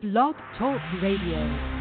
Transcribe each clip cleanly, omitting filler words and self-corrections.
Blog Talk Radio.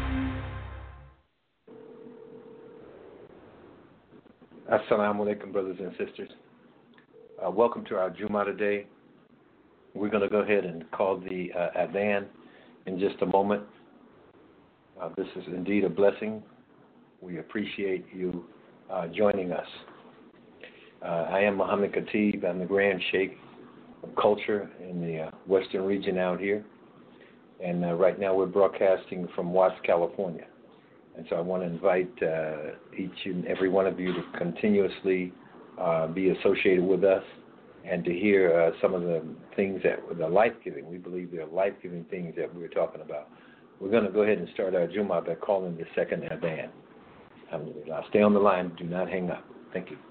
Assalamu alaikum, brothers and sisters. Welcome to our Jummah today. We're going to go ahead and call the Adhan in just a moment. This is indeed a blessing. We appreciate you joining us. I am Muhammad Khatib. I'm the Grand Sheikh of Culture in the Western region out here. And right now we're broadcasting from Watts, California. And so I want to invite each and every one of you to continuously be associated with us and to hear some of the things that are life-giving. We believe they're life-giving things that we're talking about. We're going to go ahead and start our Jummah by calling the second Adhan. Alhamdulillah. Stay on the line. Do not hang up. Thank you.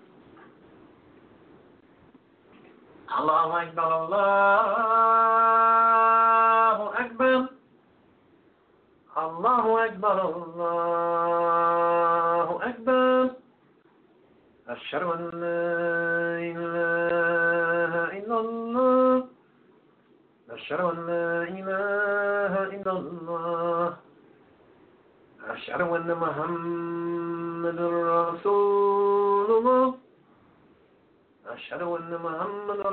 Allahu Akbar, Allahu Akbar. Allahu Akbar, Allahu Akbar. Ashhadu an la ilaha illallah. Ashhadu an la ilaha illallah. Ashhadu anna Muhammadur Rasulullah. Ashhadu anna Muhammadur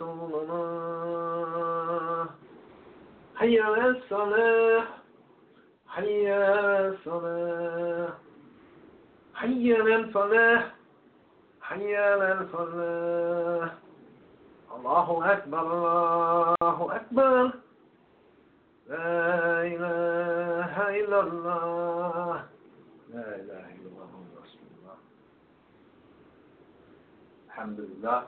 Rasulullah. Hayya ala-s-salah. Hayya ala-s-salah. Hayya ala-l-falah. Hayya ala-l-falah. Allahu Akbar, Allahu Akbar. La ilaha illallah. La ilaha illallah. Rasulullah. Alhamdulillah.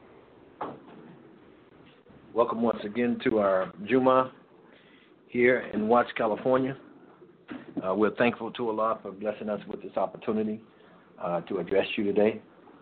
Welcome once again to our Jummah here in Watts, California. We're thankful to Allah for blessing us with this opportunity to address you today.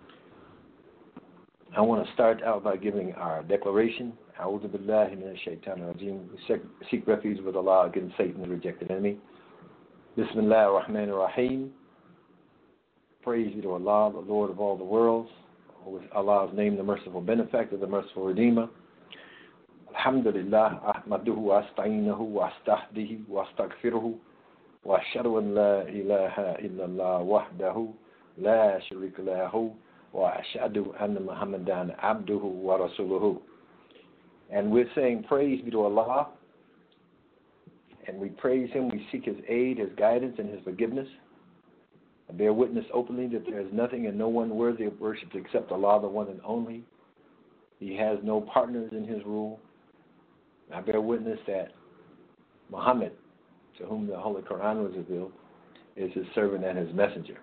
I want to start out by giving our declaration. A'udhu billahi minash shaitanir rajim. We seek refuge with Allah against Satan, the rejected enemy. Bismillahir Rahmanir Rahim. Praise be to Allah, the Lord of all the worlds. With Allah's name, the merciful benefactor, the merciful redeemer. Alhamdulillah, ahmaduhu wa asta'inuhu wa astahdihi wa astaghfiruhu wa ashhadu an la ilaha illallah wahdahu la sharika lahu wa ashhadu anna Muhammadan abduhu wa rasuluhu. And we're saying praise be to Allah, and we praise Him, we seek His aid, His guidance, and His forgiveness. I bear witness openly that there is nothing and no one worthy of worship except Allah, the one and only. He has no partners in His rule. I bear witness that Muhammad, to whom the Holy Quran was revealed, is His servant and His messenger.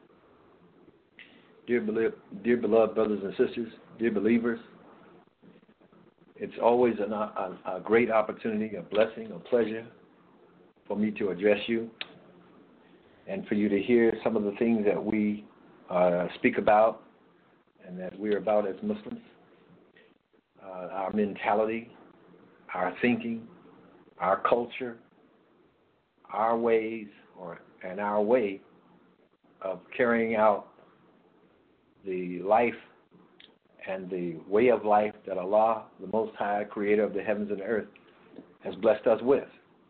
Dear beloved brothers and sisters, dear believers, it's always a great opportunity, a blessing, a pleasure for me to address you and for you to hear some of the things that we speak about and that we're about as Muslims, our mentality, our thinking, our culture, our ways, and our way of carrying out the life and the way of life that Allah, the Most High, Creator of the heavens and the earth, has blessed us with.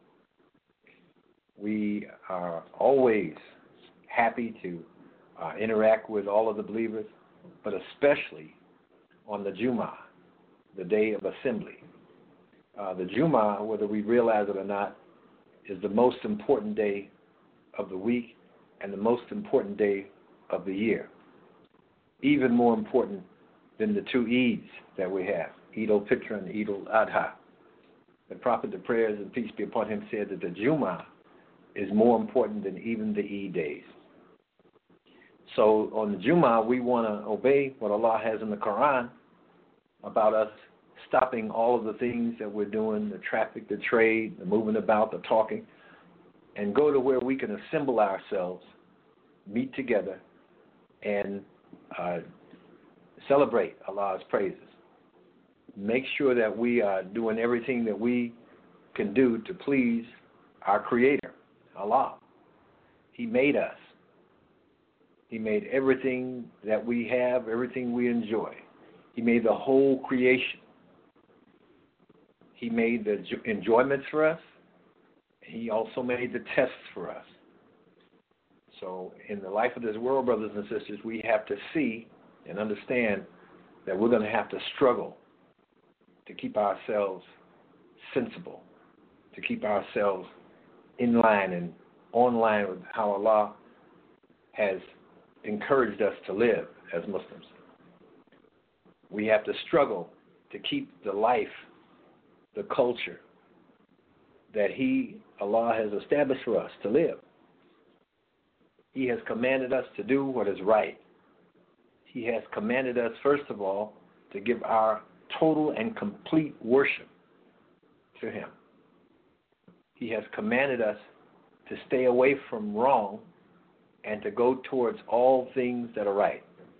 We are always happy to interact with all of the believers, but especially on the Jummah, the day of assembly. The Jummah, whether we realize it or not, is the most important day of the week and the most important day of the year. Even more important than the two Eids that we have, Eid al-Fitr and Eid al-Adha. The Prophet, the prayers and peace be upon him, said that the Jummah is more important than even the Eid days. So on the Jummah, we want to obey what Allah has in the Quran about us stopping all of the things that we're doing, the traffic, the trade, the moving about, the talking, and go to where we can assemble ourselves, meet together, and celebrate Allah's praises. Make sure that we are doing everything that we can do to please our Creator, Allah. He made us. He made everything that we have, everything we enjoy. He made the whole creation. He made the enjoyments for us, He also made the tests for us. So in the life of this world, brothers and sisters, we have to see and understand that we're going to have to struggle to keep ourselves sensible, to keep ourselves in line and online with how Allah has encouraged us to live as Muslims. We have to struggle to keep the life, the culture that Allah has established for us to live. He has commanded us to do what is right. He has commanded us, first of all, to give our total and complete worship to Him. He has commanded us to stay away from wrong and to go towards all things that are right.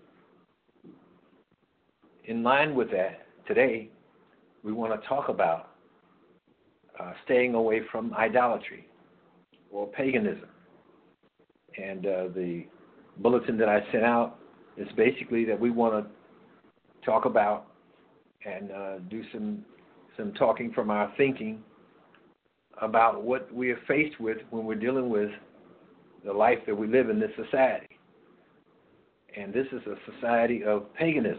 In line with that, today, we want to talk about staying away from idolatry or paganism. And the bulletin that I sent out is basically that we want to talk about and do some talking from our thinking about what we are faced with when we're dealing with the life that we live in this society. And this is a society of paganism.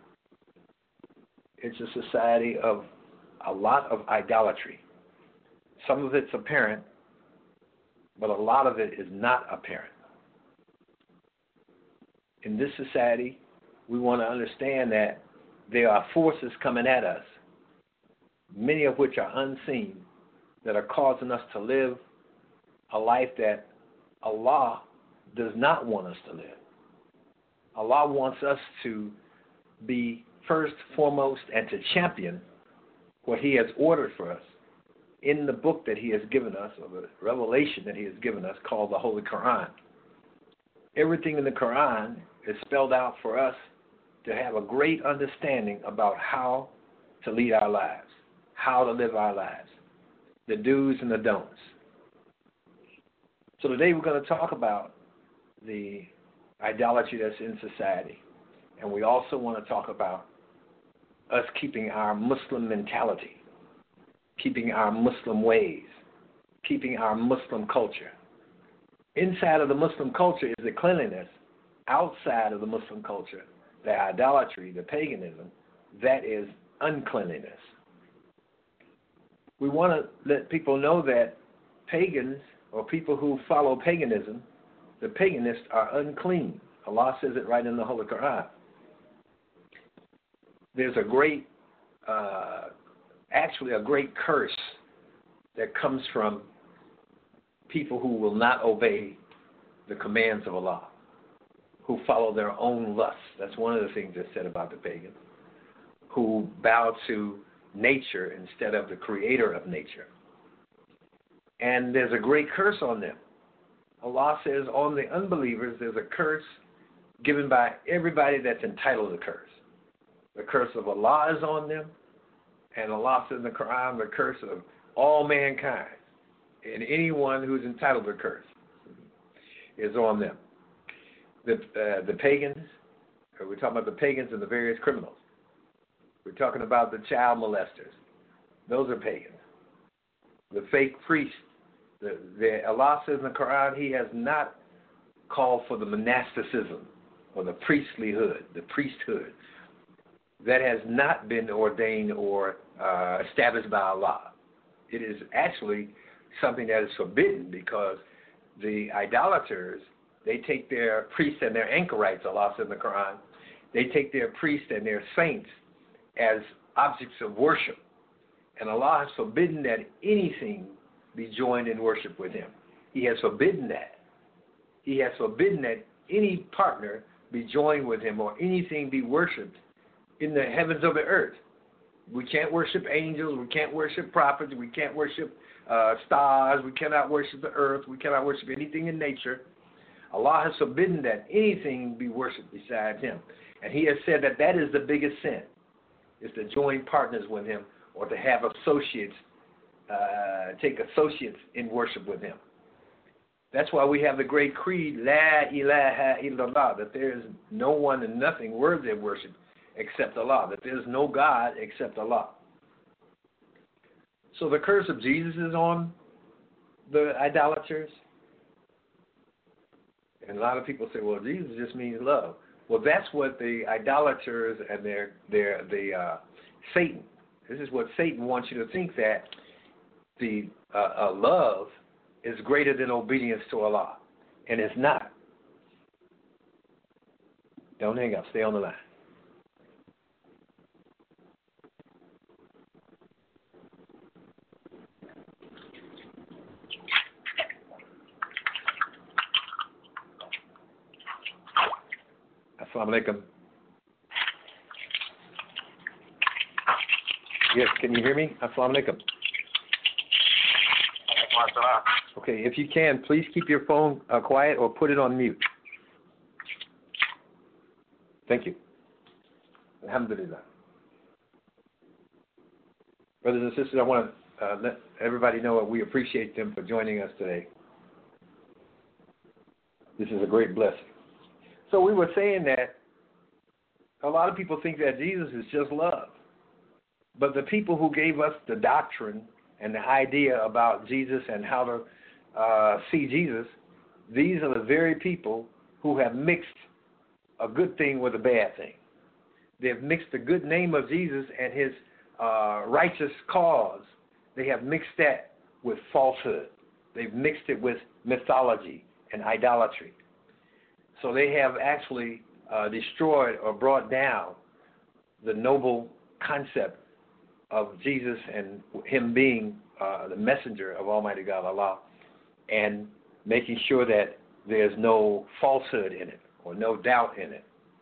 It's a society of a lot of idolatry. Some of it's apparent, but a lot of it is not apparent. In this society, we want to understand that there are forces coming at us, many of which are unseen, that are causing us to live a life that Allah does not want us to live. Allah wants us to be first, foremost, and to champion what He has ordered for us in the book that He has given us, or the revelation that He has given us, called the Holy Quran. Everything in the Quran is spelled out for us to have a great understanding about how to lead our lives, how to live our lives, the do's and the don'ts. So today we're going to talk about the idolatry that's in society. And we also want to talk about us keeping our Muslim mentality, keeping our Muslim ways, keeping our Muslim culture. Inside of the Muslim culture is the cleanliness. Outside of the Muslim culture, the idolatry, the paganism, that is uncleanliness. We want to let people know that pagans, or people who follow paganism, the paganists are unclean. Allah says it right in the Holy Quran. There's a great, actually a great curse that comes from people who will not obey the commands of Allah, who follow their own lusts. That's one of the things that's said about the pagans, who bow to nature instead of the creator of nature. And there's a great curse on them. Allah says on the unbelievers there's a curse given by everybody that's entitled to curse. The curse of Allah is on them, and Allah says in the Quran the curse of all mankind, and anyone who's entitled to curse is on them. The pagans, we're talking about the pagans and the various criminals. We're talking about the child molesters. Those are pagans. The fake priests. Allah says in the Quran He has not called for the monasticism or the priestlyhood, the priesthood. That has not been ordained or established by Allah. It is actually something that is forbidden, because the idolaters, they take their priests and their anchorites, Allah says in the Quran, they take their priests and their saints as objects of worship. And Allah has forbidden that anything be joined in worship with Him. He has forbidden that. He has forbidden that any partner be joined with Him or anything be worshipped in the heavens of the earth. We can't worship angels. We can't worship prophets. We can't worship stars. We cannot worship the earth. We cannot worship anything in nature. Allah has forbidden that anything be worshipped besides Him. And He has said that that is the biggest sin, is to join partners with Him or to have associates, take associates in worship with Him. That's why we have the great creed, La ilaha illallah, that there is no one and nothing worthy of worship except Allah, that there is no God except Allah. So the curse of Jesus is on the idolaters? And a lot of people say, well, Jesus just means love. Well, that's what the idolaters and Satan. This is what Satan wants you to think, that the love is greater than obedience to Allah, and it's not. Don't hang up. Stay on the line. Assalamu alaikum. Yes, can you hear me? Assalamu alaikum. Okay, if you can, please keep your phone quiet or put it on mute. Thank you. Alhamdulillah. Brothers and sisters, I want to let everybody know that we appreciate them for joining us today. This is a great blessing. So we were saying that a lot of people think that Jesus is just love. But the people who gave us the doctrine and the idea about Jesus and how to see Jesus, these are the very people who have mixed a good thing with a bad thing. They have mixed the good name of Jesus and his righteous cause. They have mixed that with falsehood. They've mixed it with mythology and idolatry. So they have actually destroyed or brought down the noble concept of Jesus and him being the messenger of Almighty God, Allah, and making sure that there's no falsehood in it or no doubt in it.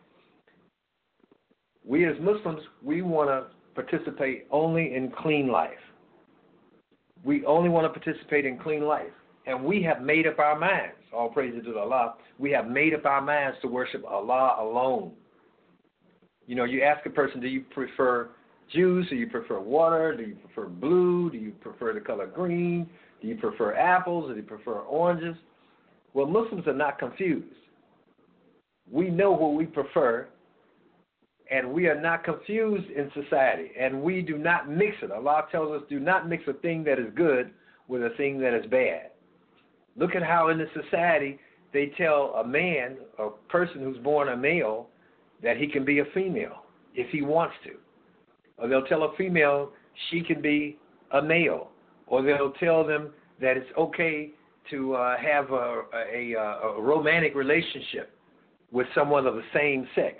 We as Muslims, we want to participate only in clean life. We only want to participate in clean life. And we have made up our minds, all praises to Allah, we have made up our minds to worship Allah alone. You know, you ask a person, do you prefer juice? Do you prefer water? Do you prefer blue? Do you prefer the color green? Do you prefer apples? Do you prefer oranges? Well, Muslims are not confused. We know what we prefer, and we are not confused in society, and we do not mix it. Allah tells us, do not mix a thing that is good with a thing that is bad. Look at how in the society they tell a man, a person who's born a male, that he can be a female if he wants to. Or they'll tell a female she can be a male. Or they'll tell them that it's okay to have a romantic relationship with someone of the same sex.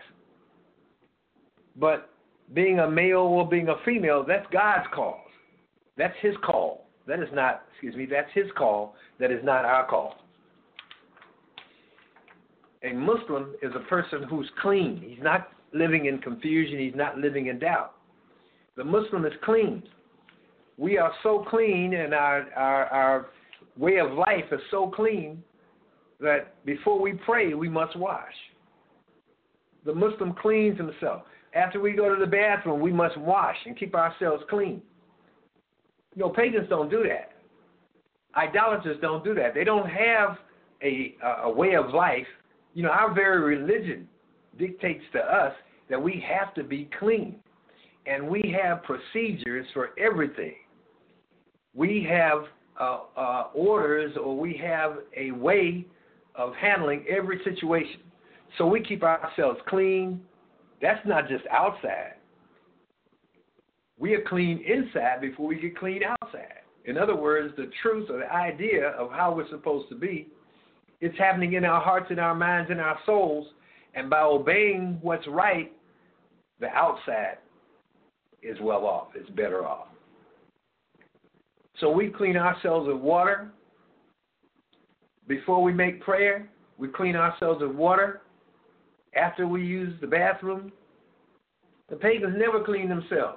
But being a male or being a female, that's God's cause. That's his call. That is not, that's his call. That is not our call. A Muslim is a person who's clean. He's not living in confusion. He's not living in doubt. The Muslim is clean. We are so clean, and our way of life is so clean that before we pray, we must wash. The Muslim cleans himself. After we go to the bathroom, we must wash and keep ourselves clean. You know, pagans don't do that. Idolaters don't do that. They don't have a way of life. You know, our very religion dictates to us that we have to be clean. And we have procedures for everything. We have orders, or we have a way of handling every situation. So we keep ourselves clean. That's not just outside. We are clean inside before we get clean outside. In other words, the truth or the idea of how we're supposed to be, it's happening in our hearts and our minds and our souls. And by obeying what's right, the outside is well off. It's better off. So we clean ourselves with water. Before we make prayer, we clean ourselves with water. After we use the bathroom, the pagans never clean themselves.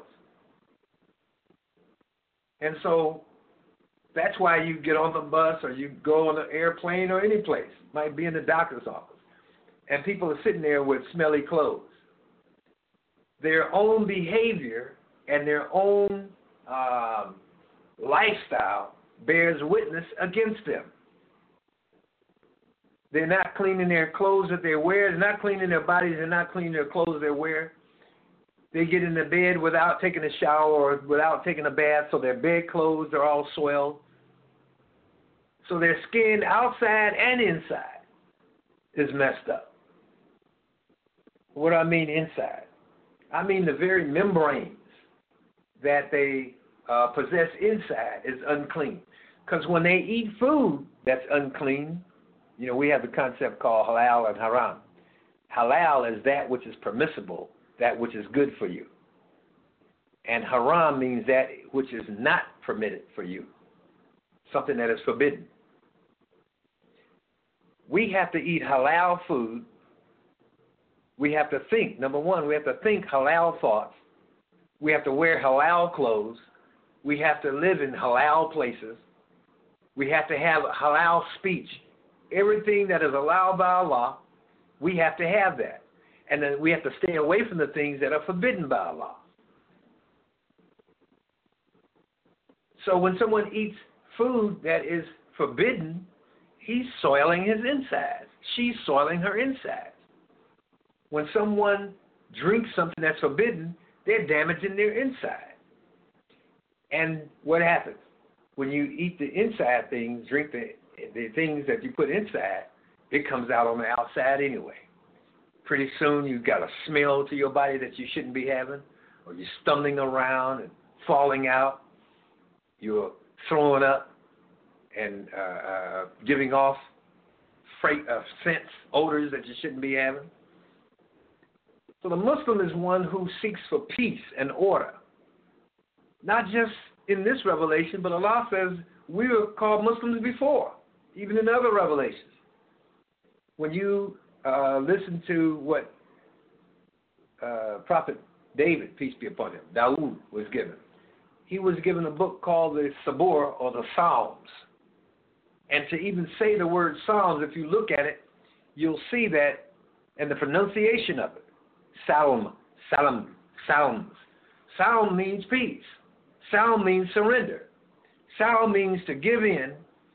And so that's why you get on the bus or you go on an airplane or any place, might be in the doctor's office, and people are sitting there with smelly clothes. Their own behavior and their own lifestyle bears witness against them. They're not cleaning their clothes that they wear. They're not cleaning their bodies. They're not cleaning their clothes they wear. They get in the bed without taking a shower or without taking a bath, so their bed clothes are all soiled. So their skin outside and inside is messed up. What do I mean inside? I mean the very membranes that they possess inside is unclean. Because when they eat food that's unclean, you know, we have the concept called halal and haram. Halal is that which is permissible, that which is good for you. And haram means that which is not permitted for you, something that is forbidden. We have to eat halal food. We have to think, number one, we have to think halal thoughts. We have to wear halal clothes. We have to live in halal places. We have to have halal speech. Everything that is allowed by Allah, we have to have that. And then we have to stay away from the things that are forbidden by Allah. So when someone eats food that is forbidden, he's soiling his insides. She's soiling her insides. When someone drinks something that's forbidden, they're damaging their inside. And what happens? When you eat the inside things, drink the things that you put inside, it comes out on the outside anyway. Pretty soon you've got a smell to your body that you shouldn't be having, or you're stumbling around and falling out. You're throwing up and giving off scents, odors that you shouldn't be having. So the Muslim is one who seeks for peace and order. Not just in this revelation, but Allah says we were called Muslims before, even in other revelations. When you listen to what Prophet David, peace be upon him, Dawood, was given. He was given a book called the Sabur, or the Psalms. And to even say the word Psalms, if you look at it, you'll see that, and the pronunciation of it, Psalms. Psalm means peace. Psalm means surrender. Psalm means to give in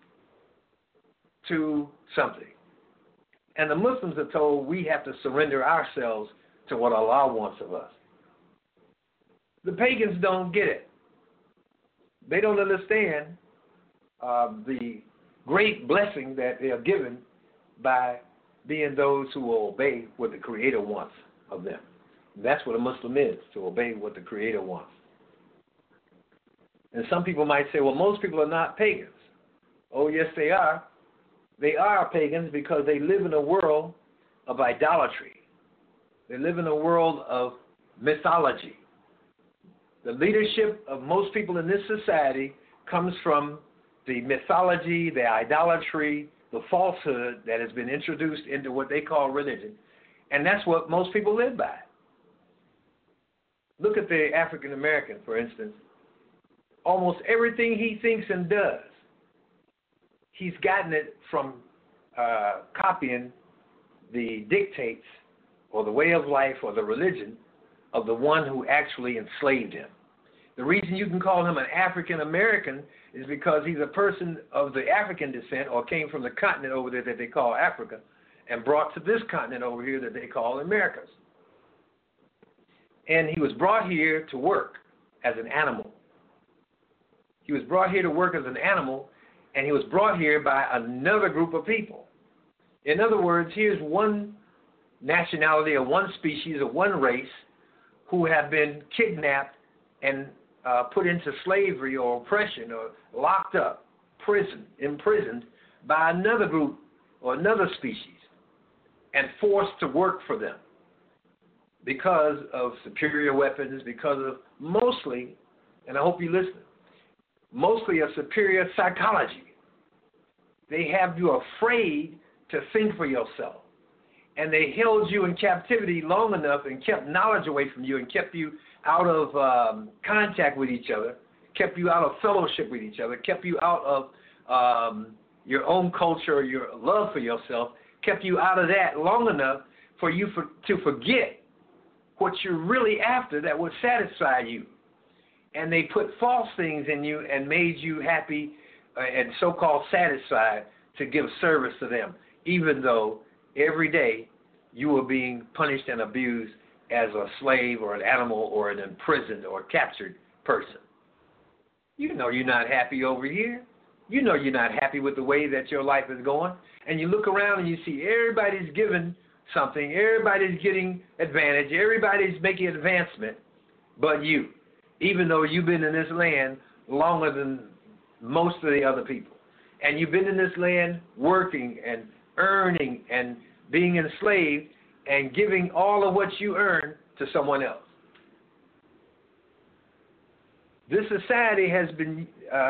to something. And the Muslims are told we have to surrender ourselves to what Allah wants of us. The pagans don't get it. They don't understand the great blessing that they are given by being those who will obey what the Creator wants of them. And that's what a Muslim is, to obey what the Creator wants. And some people might say, well, most people are not pagans. Oh, yes, they are. They are pagans because they live in a world of idolatry. They live in a world of mythology. The leadership of most people in this society comes from the mythology, the idolatry, the falsehood that has been introduced into what they call religion. And that's what most people live by. Look at the African American, for instance. Almost everything he thinks and does, he's gotten it from copying the dictates or the way of life or the religion of the one who actually enslaved him. The reason you can call him an African American is because he's a person of the African descent or came from the continent over there that they call Africa and brought to this continent over here that they call Americas. And he was brought here to work as an animal. He was brought here to work as an animal, and he was brought here by another group of people. In other words, here's one nationality or one species or one race who have been kidnapped and put into slavery or oppression or locked up, imprisoned by another group or another species and forced to work for them because of superior weapons, because of mostly, and I hope you listen, mostly a superior psychology. They have you afraid to think for yourself. And they held you in captivity long enough and kept knowledge away from you and kept you out of contact with each other, kept you out of fellowship with each other, kept you out of your own culture or your love for yourself, kept you out of that long enough for you to forget what you're really after that would satisfy you. And they put false things in you and made you happy and so-called satisfied to give service to them, even though every day you were being punished and abused as a slave or an animal or an imprisoned or captured person. You know you're not happy over here. You know you're not happy with the way that your life is going. And you look around and you see everybody's given something. Everybody's getting advantage. Everybody's making advancement but you, even though you've been in this land longer than most of the other people. And you've been in this land working and earning and being enslaved and giving all of what you earn to someone else. This society has been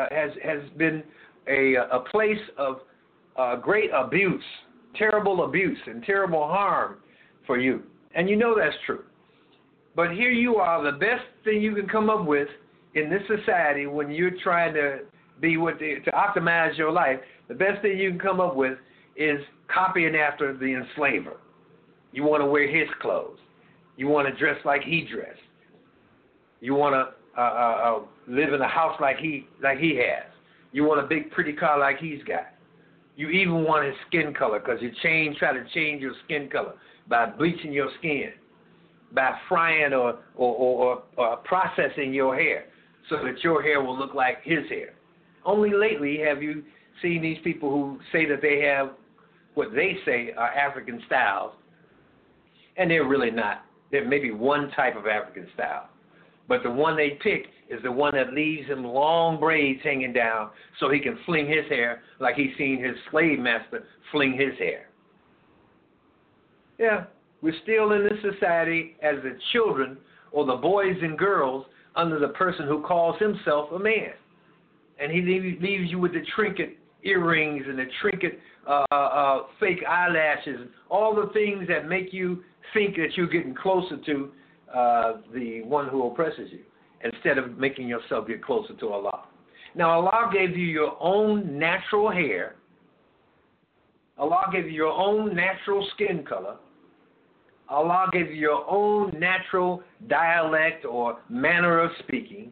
a place of great abuse, terrible abuse, and terrible harm for you. And you know that's true. But here you are, the best thing you can come up with in this society when you're trying to be to optimize your life, the best thing you can come up with is copying after the enslaver. You want to wear his clothes. You want to dress like he dressed. You want to live in a house like he has. You want a big, pretty car like he's got. You even want his skin color because you try to change your skin color by bleaching your skin, by frying or processing your hair so that your hair will look like his hair. Only lately have you seen these people who say that they have what they say are African styles, and they're really not. There may be one type of African style, but the one they pick is the one that leaves him long braids hanging down so he can fling his hair like he's seen his slave master fling his hair. Yeah, we're still in this society as the children or the boys and girls under the person who calls himself a man. And he leaves you with the trinket earrings and the trinket fake eyelashes, and all the things that make you think that you're getting closer to the one who oppresses you, instead of making yourself get closer to Allah. Now, Allah gave you your own natural hair. Allah gave you your own natural skin color. Allah gave you your own natural dialect or manner of speaking.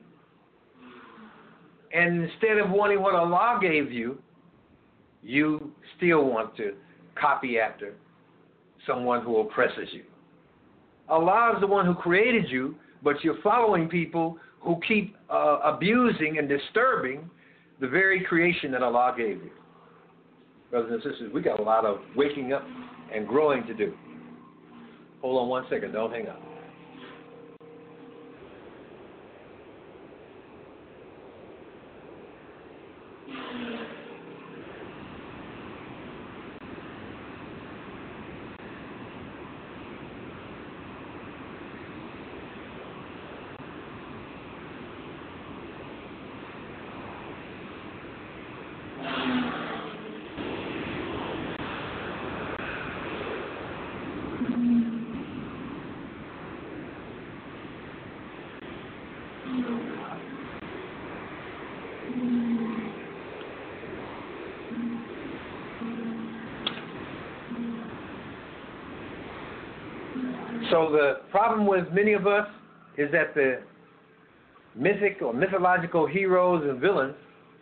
And instead of wanting what Allah gave you, you still want to copy after someone who oppresses you. Allah is the one who created you, but you're following people who keep abusing and disturbing the very creation that Allah gave you. Brothers and sisters, we got a lot of waking up and growing to do. Hold on one second. Don't hang up. So the problem with many of us is that the mythic or mythological heroes and villains,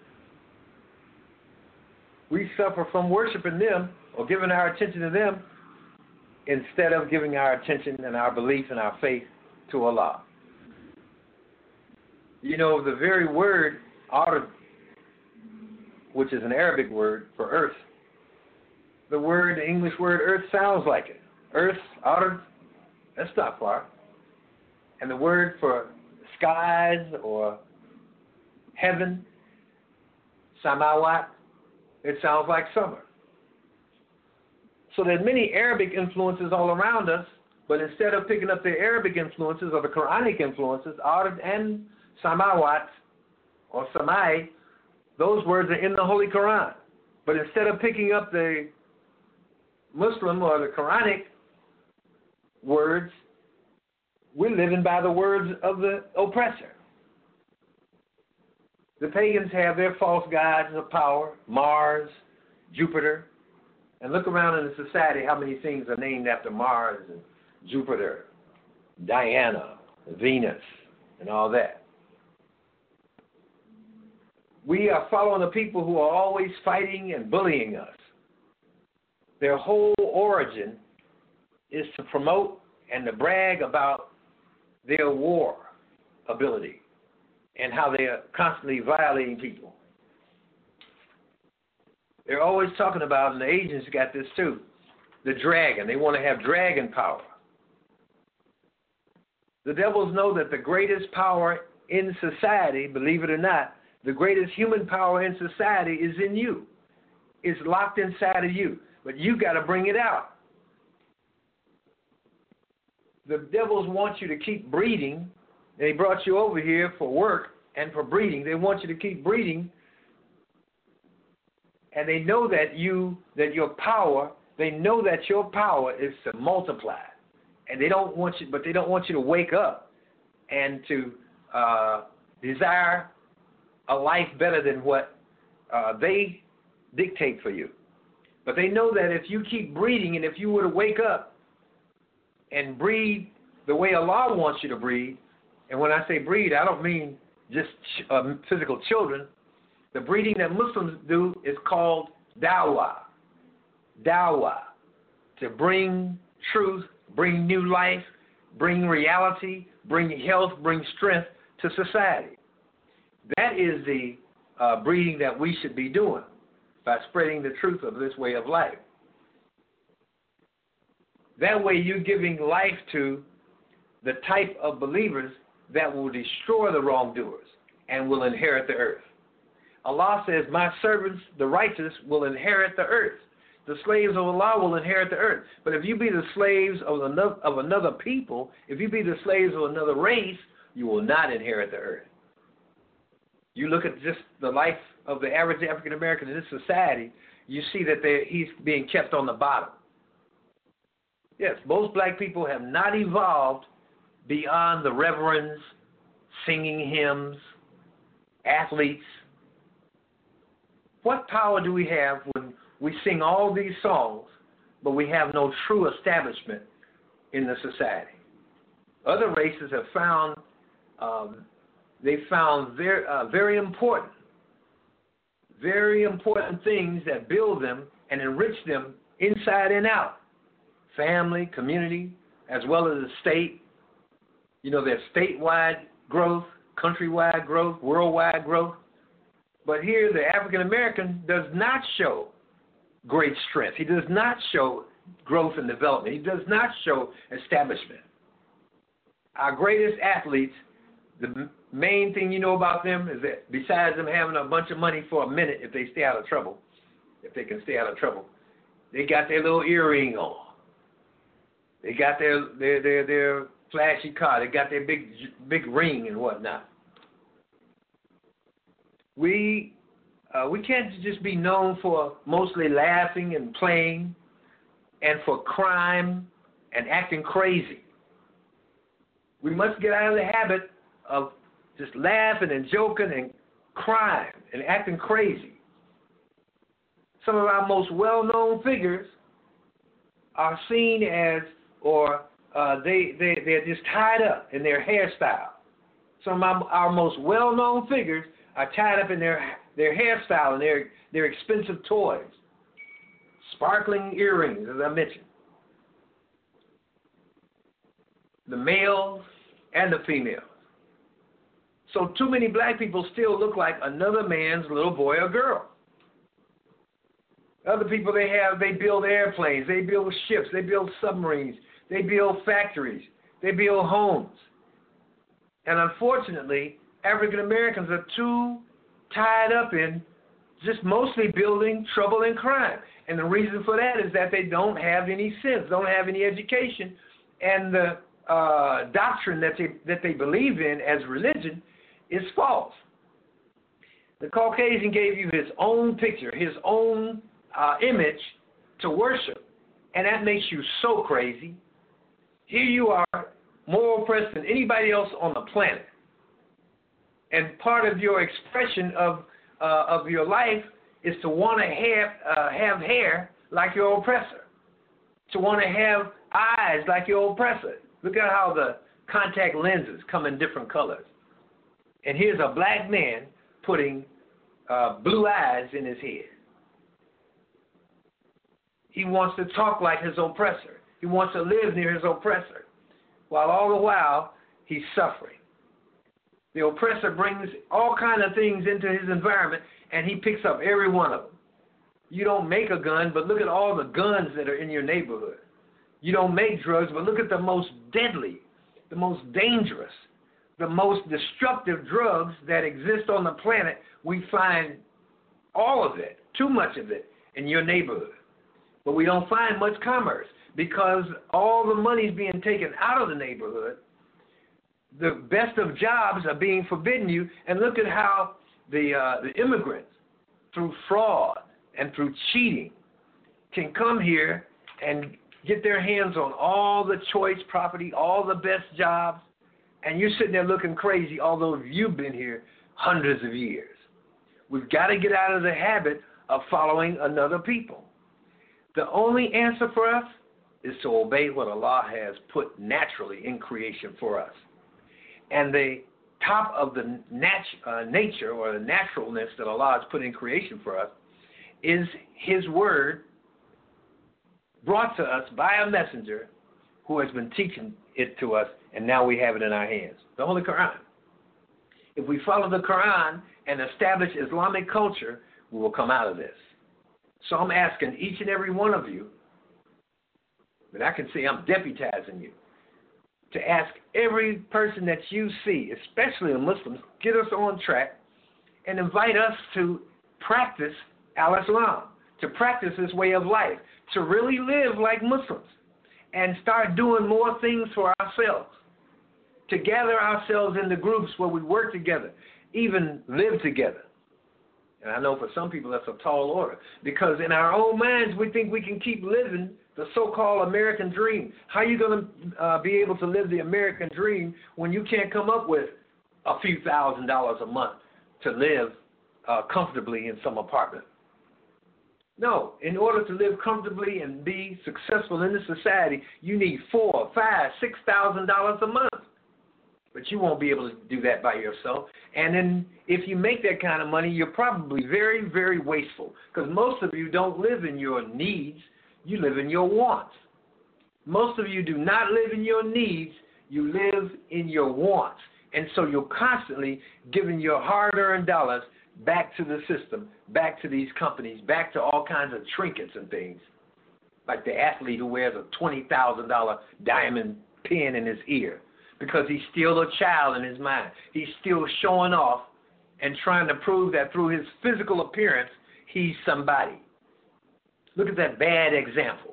we suffer from worshiping them or giving our attention to them instead of giving our attention and our belief and our faith to Allah. You know, the very word Ard, which is an Arabic word for earth, the English word earth sounds like it. Earth, Ard, that's not far. And the word for skies or heaven, samawat, it sounds like summer. So there's many Arabic influences all around us, but instead of picking up the Arabic influences or the Quranic influences, Ard and samawat or samai, those words are in the Holy Quran. But instead of picking up the Muslim or the Quranic words, we're living by the words of the oppressor. The pagans have their false gods of power, Mars, Jupiter, and look around in the society how many things are named after Mars and Jupiter, Diana, Venus, and all that. We are following the people who are always fighting and bullying us. Their whole origin is to promote and to brag about their war ability and how they are constantly violating people. They're always talking about, and the agents got this too, the dragon. They want to have dragon power. The devils know that the greatest power in society, believe it or not, the greatest human power in society is in you. It's locked inside of you, but you got to bring it out. The devils want you to keep breeding. They brought you over here for work and for breeding. They want you to keep breeding, and they know that your power is to multiply, and they don't want you to wake up and to desire a life better than what they dictate for you. But they know that if you keep breeding, and if you were to wake up and breed the way Allah wants you to breed, and when I say breed, I don't mean just physical children. The breeding that Muslims do is called dawah. Dawah, to bring truth, bring new life, bring reality, bring health, bring strength to society. That is the breeding that we should be doing by spreading the truth of this way of life. That way you're giving life to the type of believers that will destroy the wrongdoers and will inherit the earth. Allah says, my servants, the righteous, will inherit the earth. The slaves of Allah will inherit the earth. But if you be the slaves of another people, if you be the slaves of another race, you will not inherit the earth. You look at just the life of the average African American in this society, you see that he's being kept on the bottom. Yes, most black people have not evolved beyond the reverends, singing hymns, athletes. What power do we have when we sing all these songs, but we have no true establishment in the society? Other races have found very important things that build them and enrich them inside and out. Family, community, as well as the state. You know, there's statewide growth, countrywide growth, worldwide growth. But here, the African American does not show great strength. He does not show growth and development. He does not show establishment. Our greatest athletes, the main thing you know about them is that besides them having a bunch of money for a minute, if they stay out of trouble, if they can stay out of trouble, they got their little earring on. They got their flashy car. They got their big ring and whatnot. We can't just be known for mostly laughing and playing and for crime and acting crazy. We must get out of the habit of just laughing and joking and crime and acting crazy. Some of our most well-known figures are seen as, or they're just tied up in their hairstyle. Some of our most well-known figures are tied up in their hairstyle and their expensive toys, sparkling earrings, as I mentioned. The males and the females. So too many black people still look like another man's little boy or girl. Other people they build airplanes, they build ships, they build submarines, they build factories, they build homes. And unfortunately, African Americans are too tied up in just mostly building trouble and crime. And the reason for that is that they don't have any sense, don't have any education, and the doctrine that they believe in as religion is false. The Caucasian gave you his own picture, his own image to worship, and that makes you so crazy. Here you are, more oppressed than anybody else on the planet. And part of your expression of your life is to want to have hair like your oppressor, to want to have eyes like your oppressor. Look at how the contact lenses come in different colors. And here's a black man putting blue eyes in his head. He wants to talk like his oppressor. He wants to live near his oppressor, while all the while he's suffering. The oppressor brings all kinds of things into his environment, and he picks up every one of them. You don't make a gun, but look at all the guns that are in your neighborhood. You don't make drugs, but look at the most deadly, the most dangerous, the most destructive drugs that exist on the planet. We find all of it, too much of it, in your neighborhood. But we don't find much commerce because all the money's being taken out of the neighborhood. The best of jobs are being forbidden you, and look at how the immigrants, through fraud and through cheating, can come here and get their hands on all the choice property, all the best jobs, and you're sitting there looking crazy, although you've been here hundreds of years. We've got to get out of the habit of following another people. The only answer for us is to obey what Allah has put naturally in creation for us. And the top of the nature or the naturalness that Allah has put in creation for us is His Word brought to us by a messenger who has been teaching it to us, and now we have it in our hands, the Holy Quran. If we follow the Quran and establish Islamic culture, we will come out of this. So I'm asking each and every one of you, but I can say I'm deputizing you, to ask every person that you see, especially the Muslims, get us on track and invite us to practice al-Islam, to practice this way of life, to really live like Muslims and start doing more things for ourselves, to gather ourselves into groups where we work together, even live together. And I know for some people that's a tall order, because in our own minds we think we can keep living the so-called American dream. How are you going to be able to live the American dream when you can't come up with a few $1,000s a month to live comfortably in some apartment? No, in order to live comfortably and be successful in this society, you need $4,000, $5,000, $6,000 a month. But you won't be able to do that by yourself. And then if you make that kind of money, you're probably very, very wasteful, because most of you don't live in your needs, you live in your wants. Most of you do not live in your needs, you live in your wants. And so you're constantly giving your hard-earned dollars back to the system, back to these companies, back to all kinds of trinkets and things, like the athlete who wears a $20,000 diamond pin in his ear because he's still a child in his mind. He's still showing off and trying to prove that through his physical appearance, he's somebody. Look at that bad example.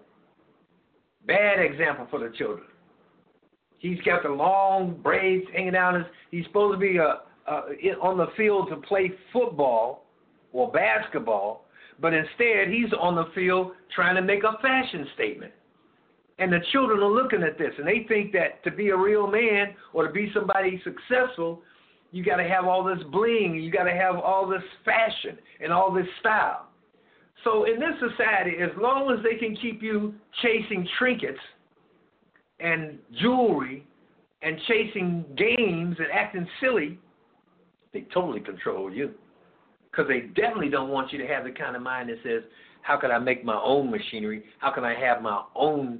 Bad example for the children. He's got the long braids hanging down. He's supposed to be on the field to play football or basketball, but instead he's on the field trying to make a fashion statement. And the children are looking at this, and they think that to be a real man or to be somebody successful, you got to have all this bling, you got to have all this fashion and all this style. So in this society, as long as they can keep you chasing trinkets and jewelry and chasing games and acting silly, they totally control you, because they definitely don't want you to have the kind of mind that says, how can I make my own machinery? How can I have my own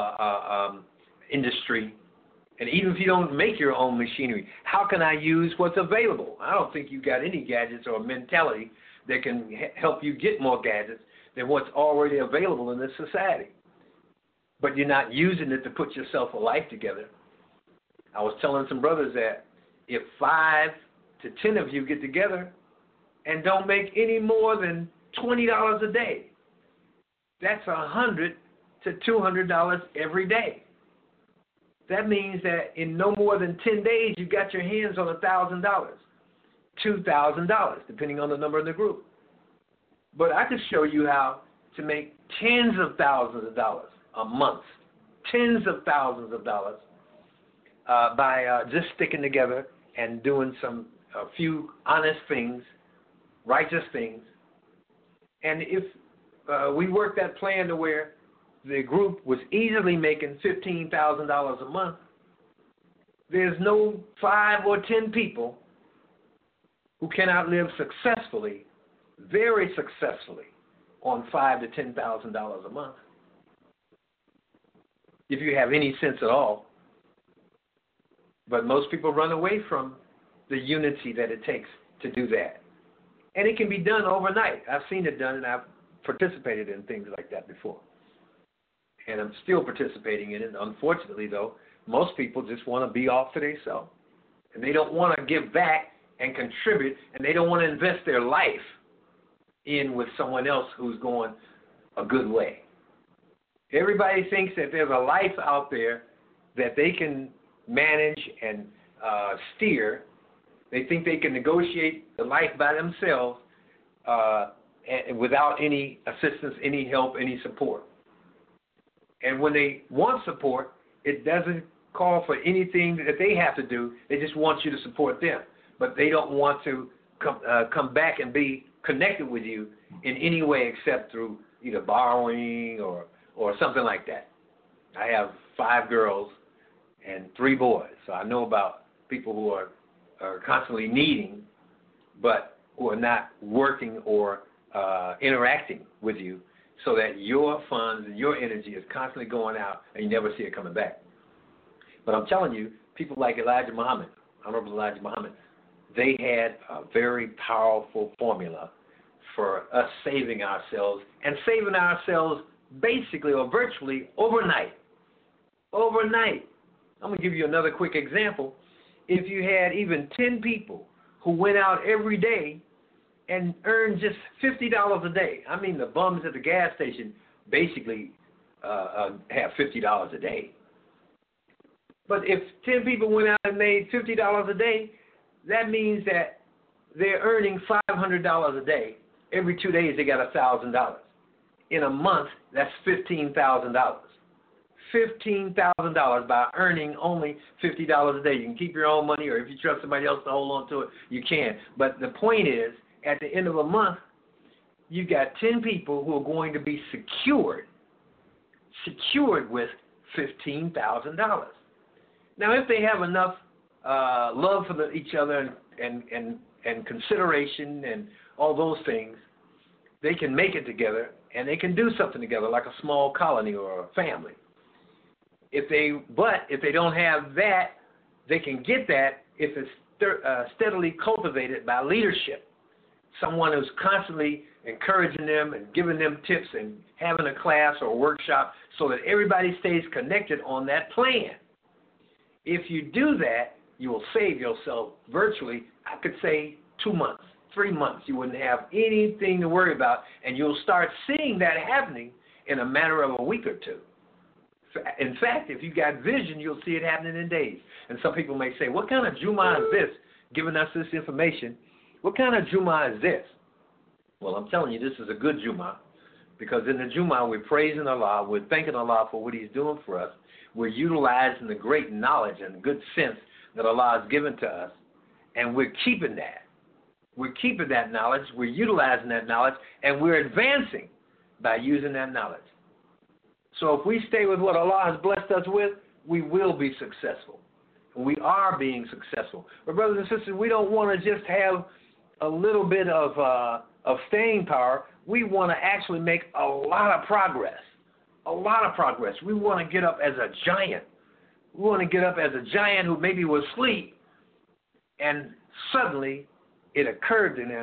industry? And even if you don't make your own machinery, how can I use what's available? I don't think you've got any gadgets or mentality that can help you get more gadgets than what's already available in this society. But you're not using it to put yourself a life together. I was telling some brothers that if 5 to 10 of you get together and don't make any more than $20 a day, that's $100 to $200 every day. That means that in no more than 10 days, you got your hands on $1,000, $2,000, depending on the number in the group. But I could show you how to make tens of thousands of dollars a month, tens of thousands of dollars by just sticking together and doing a few honest things, righteous things. And if we work that plan to where the group was easily making $15,000 a month, there's no 5 or 10 people who cannot live successfully, very successfully, on $5,000 to $10,000 a month, if you have any sense at all. But most people run away from the unity that it takes to do that. And it can be done overnight. I've seen it done, and I've participated in things like that before. And I'm still participating in it. Unfortunately, though, most people just want to be off to themselves. And they don't want to give back and contribute, and they don't want to invest their life in with someone else who's going a good way. Everybody thinks that there's a life out there that they can manage and steer. They think they can negotiate the life by themselves and without any assistance, any help, any support. And when they want support, it doesn't call for anything that they have to do. They just want you to support them. But they don't want to come back and be connected with you in any way except through either borrowing or something like that. I have 5 girls and 3 boys, so I know about people who are constantly needing, but who are not working or interacting with you, so that your funds and your energy is constantly going out and you never see it coming back. But I'm telling you, people like Elijah Muhammad, Honorable Elijah Muhammad, they had a very powerful formula for us saving ourselves, and saving ourselves basically or virtually overnight. Overnight. I'm going to give you another quick example. If you had even 10 people who went out every day and earned just $50 a day, I mean the bums at the gas station basically have $50 a day. But if 10 people went out and made $50 a day, that means that they're earning $500 a day. Every 2 days they got $1,000. In a month, that's $15,000. $15,000 by earning only $50 a day. You can keep your own money, or if you trust somebody else to hold on to it, you can. But the point is, at the end of a month, you got 10 people who are going to be secured with $15,000. Now, if they have enough love for each other and consideration and all those things, they can make it together and they can do something together, like a small colony or a family. If they don't have that, they can get that if it's steadily cultivated by leadership. Someone who's constantly encouraging them and giving them tips and having a class or a workshop so that everybody stays connected on that plan. If you do that, you will save yourself virtually, I could say 2 months, 3 months. You wouldn't have anything to worry about, and you'll start seeing that happening in a matter of a week or two. In fact, if you got vision, you'll see it happening in days. And some people may say, what kind of Juma is this, giving us this information? What kind of Juma is this? Well, I'm telling you, this is a good Juma, because in the Juma, we're praising Allah, we're thanking Allah for what He's doing for us. We're utilizing the great knowledge and good sense that Allah has given to us, and we're keeping that. We're keeping that knowledge, we're utilizing that knowledge, and we're advancing by using that knowledge. So if we stay with what Allah has blessed us with, we will be successful. And we are being successful. But brothers and sisters, we don't want to just have a little bit of staying power. We want to actually make a lot of progress. A lot of progress. We want to get up as a giant. We want to get up as a giant who maybe was asleep, and suddenly it occurred to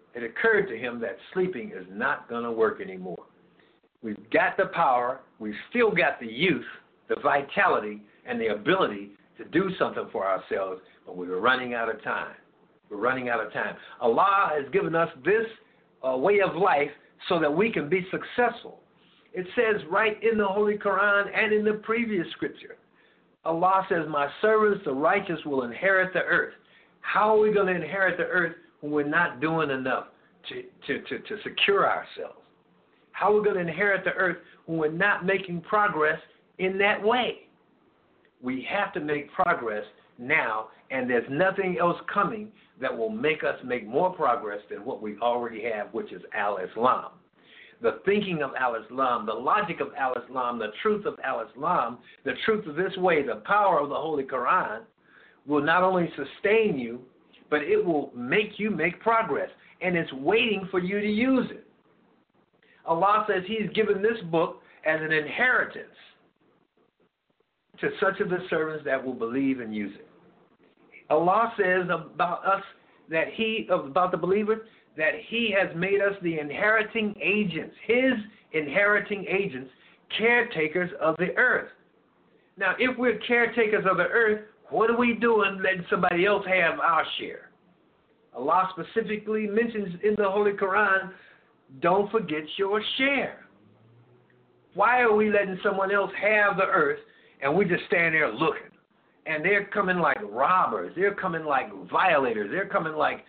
him that sleeping is not going to work anymore. We've got the power, we've still got the youth, the vitality, and the ability to do something for ourselves, but we're running out of time. We're running out of time. Allah has given us this way of life so that we can be successful. It says right in the Holy Quran and in the previous scripture, Allah says, my servants, the righteous, will inherit the earth. How are we going to inherit the earth when we're not doing enough to secure ourselves? How are we going to inherit the earth when we're not making progress in that way? We have to make progress now, and there's nothing else coming that will make us make more progress than what we already have, which is Al-Islam. The thinking of Al-Islam, the logic of Al-Islam, the truth of Al-Islam, the truth of this way, the power of the Holy Quran will not only sustain you, but it will make you make progress, and it's waiting for you to use it. Allah says He's given this book as an inheritance to such of the servants that will believe and use it. Allah says about us about the believers that he has made us the inheriting agents, his inheriting agents, caretakers of the earth. Now, if we're caretakers of the earth, what are we doing letting somebody else have our share? Allah specifically mentions in the Holy Quran, don't forget your share. Why are we letting someone else have the earth and we just stand there looking? And they're coming like robbers. They're coming like violators. They're coming like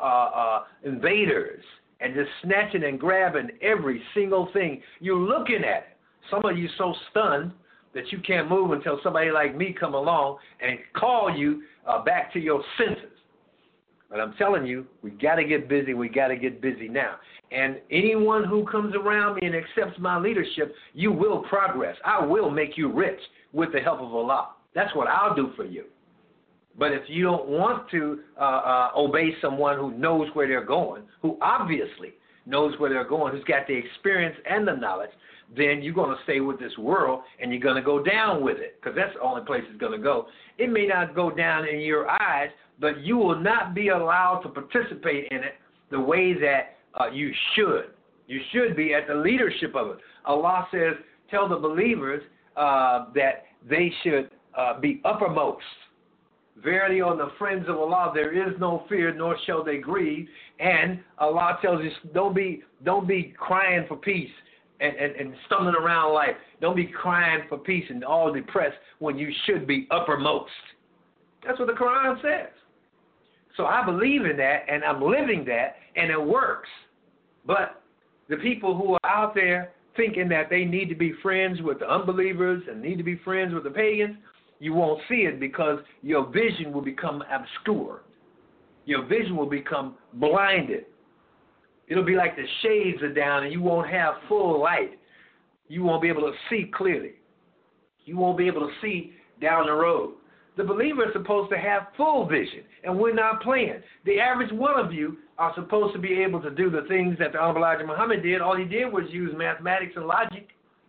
invaders and just snatching and grabbing every single thing. You're looking at it. Some of you so stunned that you can't move until somebody like me come along and call you back to your senses. But I'm telling you, we got to get busy. We got to get busy now. And anyone who comes around me and accepts my leadership, you will progress. I will make you rich with the help of Allah. That's what I'll do for you. But if you don't want to obey someone who knows where they're going, who obviously knows where they're going, who's got the experience and the knowledge, then you're going to stay with this world and you're going to go down with it, because that's the only place it's going to go. It may not go down in your eyes, but you will not be allowed to participate in it the way that you should. You should be at the leadership of it. Allah says, tell the believers that they should be uppermost. Verily on the friends of Allah there is no fear, nor shall they grieve. And Allah tells us, don't be crying for peace and stumbling around life. Don't be crying for peace and all depressed when you should be uppermost. That's what the Quran says. So I believe in that, and I'm living that, and it works. But the people who are out there thinking that they need to be friends with the unbelievers and need to be friends with the pagans, you won't see it because your vision will become obscure. Your vision will become blinded. It'll be like the shades are down and you won't have full light. You won't be able to see clearly. You won't be able to see down the road. The believer is supposed to have full vision, and we're not playing. The average one of you are supposed to be able to do the things that the Honorable Elijah Muhammad did. All he did was use mathematics and logic.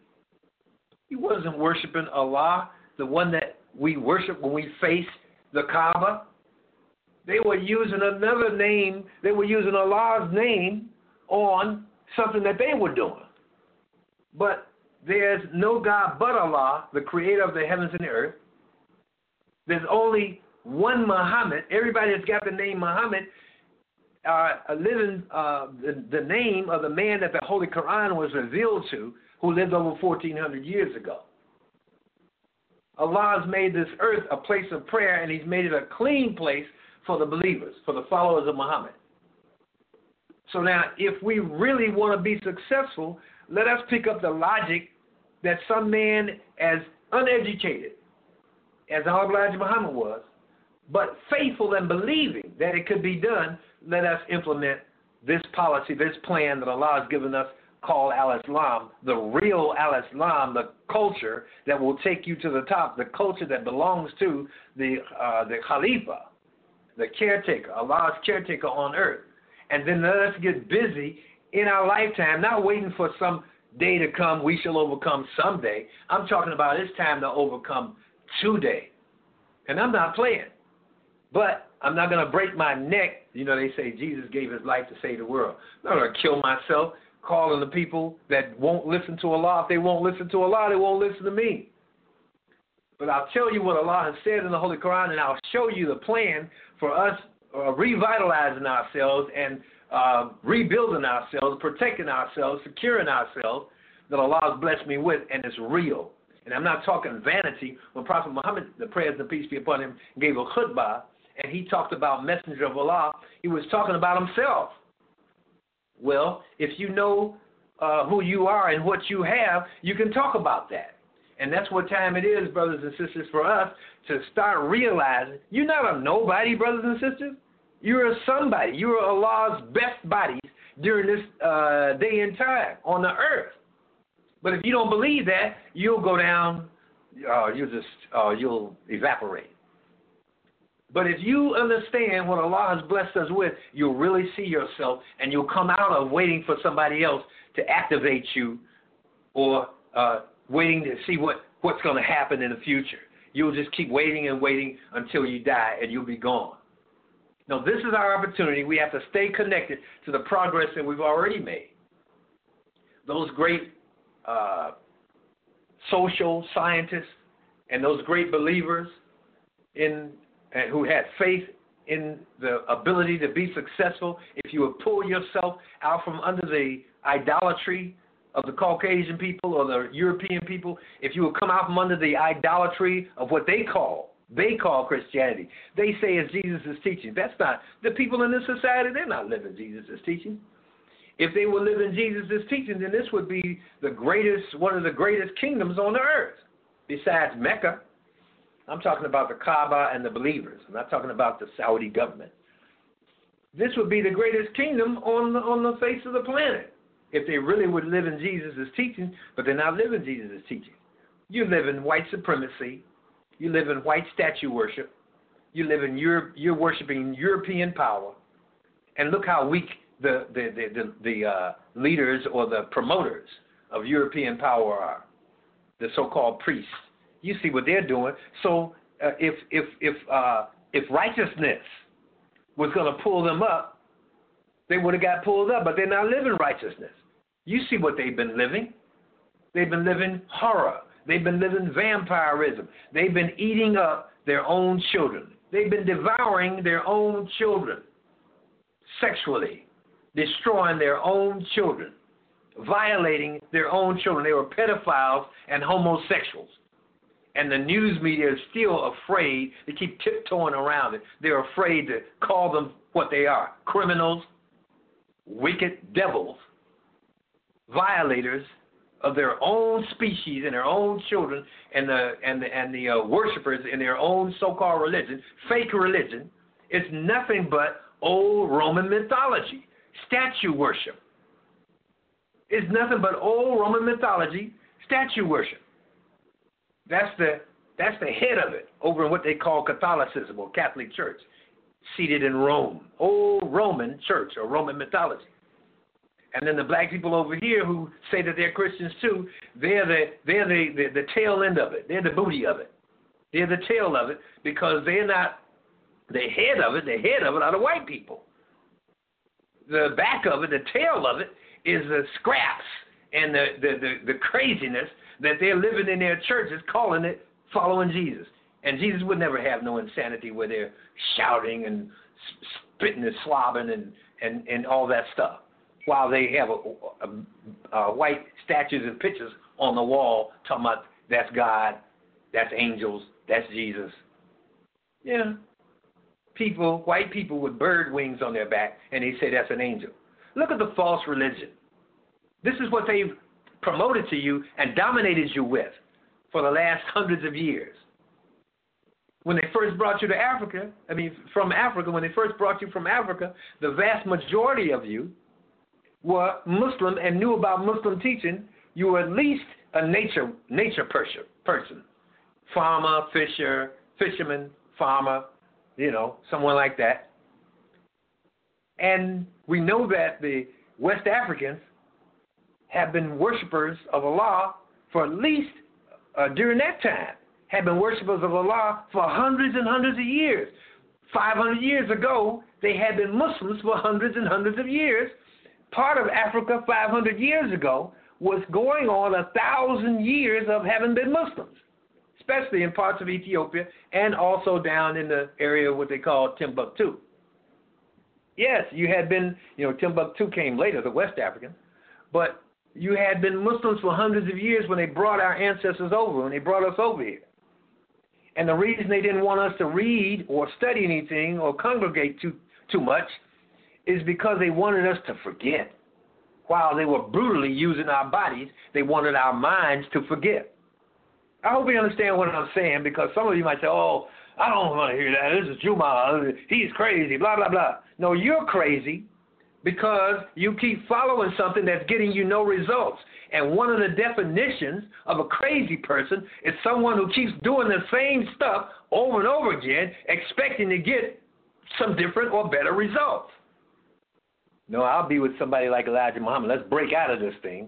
He wasn't worshiping Allah, the one that we worship when we face the Kaaba. They were using another name. They were using Allah's name on something that they were doing. But there's no God but Allah, the creator of the heavens and the earth. There's only one Muhammad. Everybody that's got the name Muhammad are living the name of the man that the Holy Quran was revealed to, who lived over 1,400 years ago. Allah has made this earth a place of prayer, and he's made it a clean place for the believers, for the followers of Muhammad. So now, if we really want to be successful, let us pick up the logic that some man as uneducated as Elijah Muhammad was, but faithful and believing that it could be done, let us implement this policy, this plan that Allah has given us called Al-Islam, the real Al-Islam, the culture that will take you to the top, the culture that belongs to the Khalifa, the caretaker, Allah's caretaker on earth. And then let us get busy in our lifetime, not waiting for some day to come, we shall overcome someday. I'm talking about it's time to overcome today. And I'm not playing. But I'm not going to break my neck. You know, they say Jesus gave his life to save the world. I'm not going to kill myself calling the people that won't listen to Allah. If they won't listen to Allah, they won't listen to me. But I'll tell you what Allah has said in the Holy Quran, and I'll show you the plan for us revitalizing ourselves and rebuilding ourselves, protecting ourselves, securing ourselves, that Allah has blessed me with, and it's real. And I'm not talking vanity. When Prophet Muhammad, the prayers and peace be upon him, gave a khutbah, and he talked about Messenger of Allah, he was talking about himself. Well, if you know who you are and what you have, you can talk about that. And that's what time it is, brothers and sisters, for us to start realizing you're not a nobody, brothers and sisters. You're a somebody. You are Allah's best bodies during this day and time on the earth. But if you don't believe that, you'll go down, you'll evaporate. But if you understand what Allah has blessed us with, you'll really see yourself, and you'll come out of waiting for somebody else to activate you or waiting to see what's going to happen in the future. You'll just keep waiting and waiting until you die, and you'll be gone. No, this is our opportunity. We have to stay connected to the progress that we've already made. Those great social scientists and those great believers who had faith in the ability to be successful, if you would pull yourself out from under the idolatry of the Caucasian people or the European people, if you would come out from under the idolatry of what they call Christianity. They say it's Jesus' teaching. That's not. The people in this society, they're not living Jesus' teaching. If they were living Jesus' teaching, then this would be one of the greatest kingdoms on the earth, besides Mecca. I'm talking about the Kaaba and the believers. I'm not talking about the Saudi government. This would be the greatest kingdom on the face of the planet if they really would live in Jesus' teaching, but they're not living Jesus' teaching. You live in white supremacy. You live in white statue worship. You live in you're worshiping European power. And look how weak the leaders or the promoters of European power are, the so-called priests. You see what they're doing. So if righteousness was going to pull them up, they would have got pulled up, but they're not living righteousness. You see what they've been living. They've been living horror. They've been living vampirism. They've been eating up their own children. They've been devouring their own children sexually, destroying their own children, violating their own children. They were pedophiles and homosexuals. And the news media is still afraid to keep tiptoeing around it. They're afraid to call them what they are: criminals, wicked devils, violators of their own species and their own children, and the worshipers in their own so-called religion, fake religion. It's nothing but old Roman mythology, statue worship. It's nothing but old Roman mythology, statue worship. That's the head of it over in what they call Catholicism or Catholic Church, seated in Rome, old Roman church or Roman mythology. And then the black people over here who say that they're Christians too, they're the tail end of it. They're the booty of it. They're the tail of it because they're not the head of it. The head of it are the white people. The back of it, the tail of it, is the scraps and the craziness that they're living in their churches, calling it following Jesus. And Jesus would never have no insanity where they're shouting and spitting and slobbing and all that stuff, while they have white statues and pictures on the wall talking about that's God, that's angels, that's Jesus. Yeah. White people with bird wings on their back, and they say that's an angel. Look at the false religion. This is what they've promoted to you and dominated you with for the last hundreds of years. When they first brought you to Africa, when they first brought you from Africa, the vast majority of you were Muslim and knew about Muslim teaching. You were at least a nature person, farmer, fisherman, farmer, someone like that. And we know that the West Africans have been worshipers of Allah for at least, during that time, have been worshipers of Allah for hundreds and hundreds of years. 500 years ago, they had been Muslims for hundreds and hundreds of years. Part of Africa 500 years ago was going on 1,000 years of having been Muslims, especially in parts of Ethiopia and also down in the area of what they call Timbuktu. Yes, you had been, Timbuktu came later, the West Africans, but you had been Muslims for hundreds of years when they brought our ancestors over, when they brought us over here. And the reason they didn't want us to read or study anything or congregate too much is because they wanted us to forget. While they were brutally using our bodies, they wanted our minds to forget. I hope you understand what I'm saying, because some of you might say, oh, I don't want to hear that. This is Juma. He's crazy, blah, blah, blah. No, you're crazy because you keep following something that's getting you no results. And one of the definitions of a crazy person is someone who keeps doing the same stuff over and over again, expecting to get some different or better results. No, I'll be with somebody like Elijah Muhammad. Let's break out of this thing.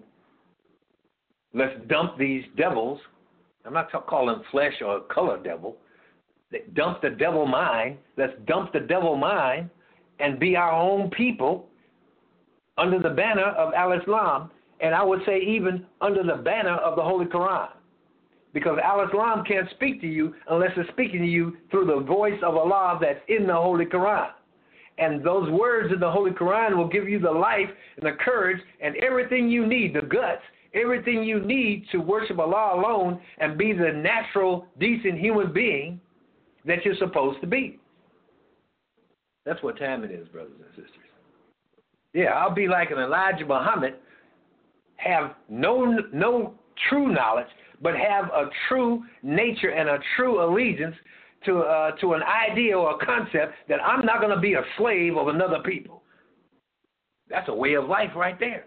Let's dump these devils. I'm not calling them flesh or color devil. dump the devil mind. Let's dump the devil mind and be our own people under the banner of Al-Islam, and I would say even under the banner of the Holy Quran. Because Al-Islam can't speak to you unless it's speaking to you through the voice of Allah that's in the Holy Quran. And those words in the Holy Quran will give you the life and the courage and everything you need, the guts, everything you need to worship Allah alone and be the natural, decent human being that you're supposed to be. That's what time it is, brothers and sisters. Yeah, I'll be like an Elijah Muhammad, have no true knowledge, but have a true nature and a true allegiance to an idea or a concept that I'm not going to be a slave of another people. That's a way of life right there.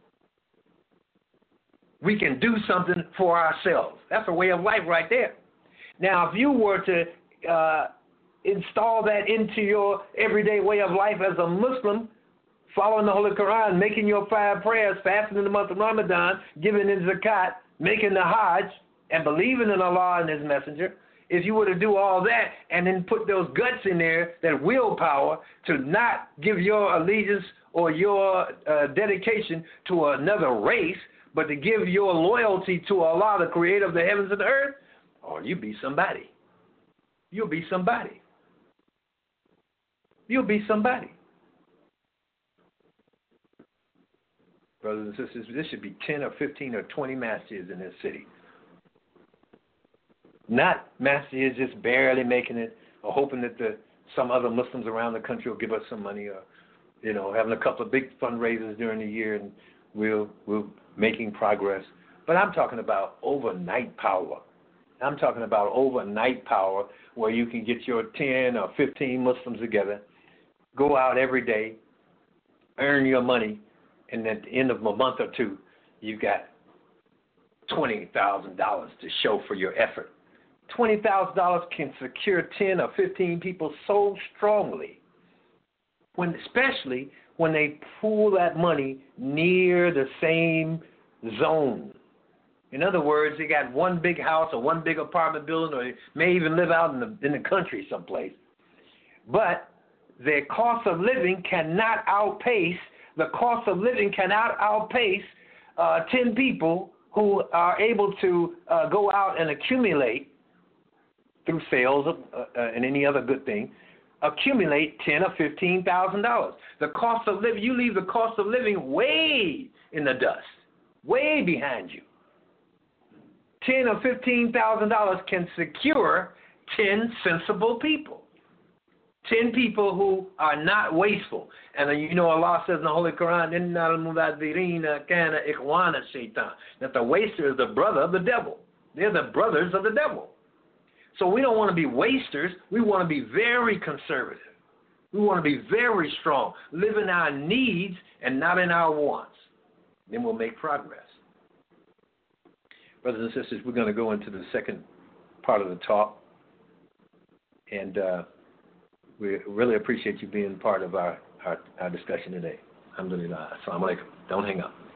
We can do something for ourselves. That's a way of life right there. Now, if you were to install that into your everyday way of life as a Muslim, following the Holy Quran, making your 5 prayers, fasting in the month of Ramadan, giving in zakat, making the Hajj, and believing in Allah and His Messenger, if you were to do all that and then put those guts in there, that willpower to not give your allegiance or your dedication to another race, but to give your loyalty to Allah, the creator of the heavens and the earth, oh, you'll be somebody. You'll be somebody. You'll be somebody. Brothers and sisters, this should be 10 or 15 or 20 masjids in this city. Not masjids just barely making it or hoping that some other Muslims around the country will give us some money, or, having a couple of big fundraisers during the year and we're making progress. But I'm talking about overnight power. I'm talking about overnight power where you can get your 10 or 15 Muslims together, go out every day, earn your money, and at the end of a month or two, you got $20,000 to show for your effort. $20,000 can secure 10 or 15 people so strongly, especially when they pool that money near the same zone. In other words, they got one big house or one big apartment building, or they may even live out in the country someplace. But their cost of living cannot outpace 10 people who are able to go out and accumulate through sales and any other good thing, accumulate $10,000 or $15,000. The cost of living, you leave the cost of living way in the dust, way behind you. $10,000 or $15,000 can secure 10 sensible people. 10 people who are not wasteful. And Allah says in the Holy Quran, that the waster is the brother of the devil. They're the brothers of the devil. So we don't want to be wasters. We want to be very conservative. We want to be very strong, live in our needs and not in our wants. Then we'll make progress. Brothers and sisters, we're going to go into the second part of the talk. And we really appreciate you being part of our discussion today. Alhamdulillah. Assalamu alaikum. Don't hang up.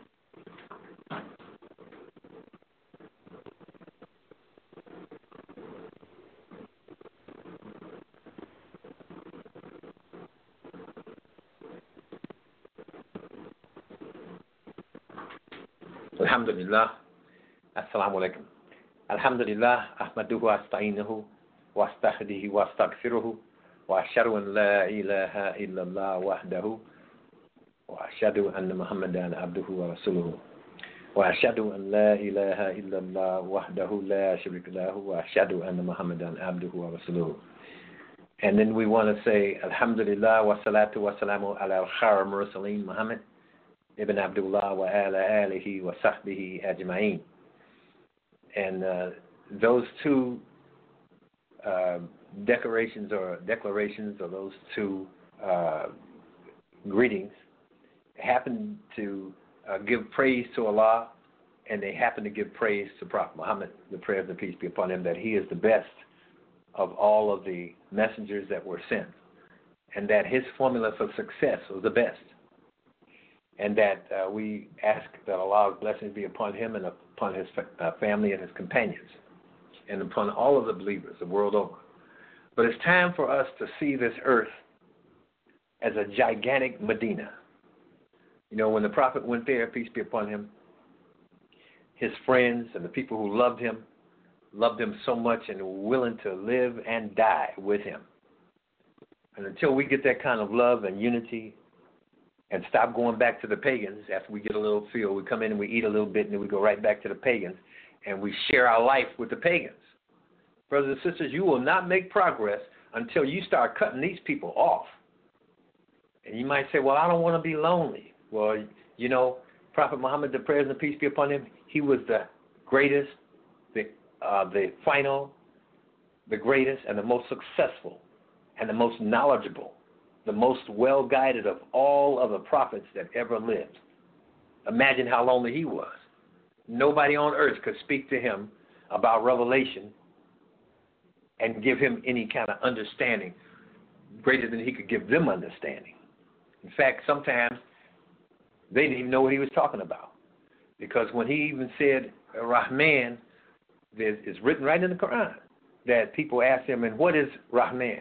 Alhamdulillah. Assalamu alaikum. Alhamdulillah. Ahmaduhu asta'inuhu wa astahdihi wa astaghfiruhu. وأشهد أن لا إله إلا الله وحده وأشهد أن محمدا عبده ورسوله وأشهد أن لا إله إلا الله وحده لا شريك له وأشهد أن محمدا عبده ورسوله. And then we want to say Alhamdulillah wa salatu wa salamu ala al-khayr mursaleen Muhammad ibn Abdullah wa ala alihi wa sahbihi ajma'in. And those two declarations or those two greetings happen to give praise to Allah, and they happen to give praise to Prophet Muhammad, the prayer of the peace be upon him, that he is the best of all of the messengers that were sent, and that his formula for success was the best, and that we ask that Allah's blessings be upon him and upon his family and his companions, and upon all of the believers the world over. But it's time for us to see this earth as a gigantic Medina. You know, when the prophet went there, peace be upon him, his friends and the people who loved him so much and were willing to live and die with him. And until we get that kind of love and unity and stop going back to the pagans after we get a little feel, we come in and we eat a little bit and then we go right back to the pagans and we share our life with the pagans. Brothers and sisters, you will not make progress until you start cutting these people off. And you might say, well, I don't want to be lonely. Well, you know, Prophet Muhammad, the prayers and peace be upon him, he was the greatest, the final, the greatest, and the most successful, and the most knowledgeable, the most well-guided of all of the prophets that ever lived. Imagine how lonely he was. Nobody on earth could speak to him about revelation and give him any kind of understanding greater than he could give them understanding. In fact, sometimes they didn't even know what he was talking about. Because when he even said Rahman, it's written right in the Quran that people asked him, and what is Rahman?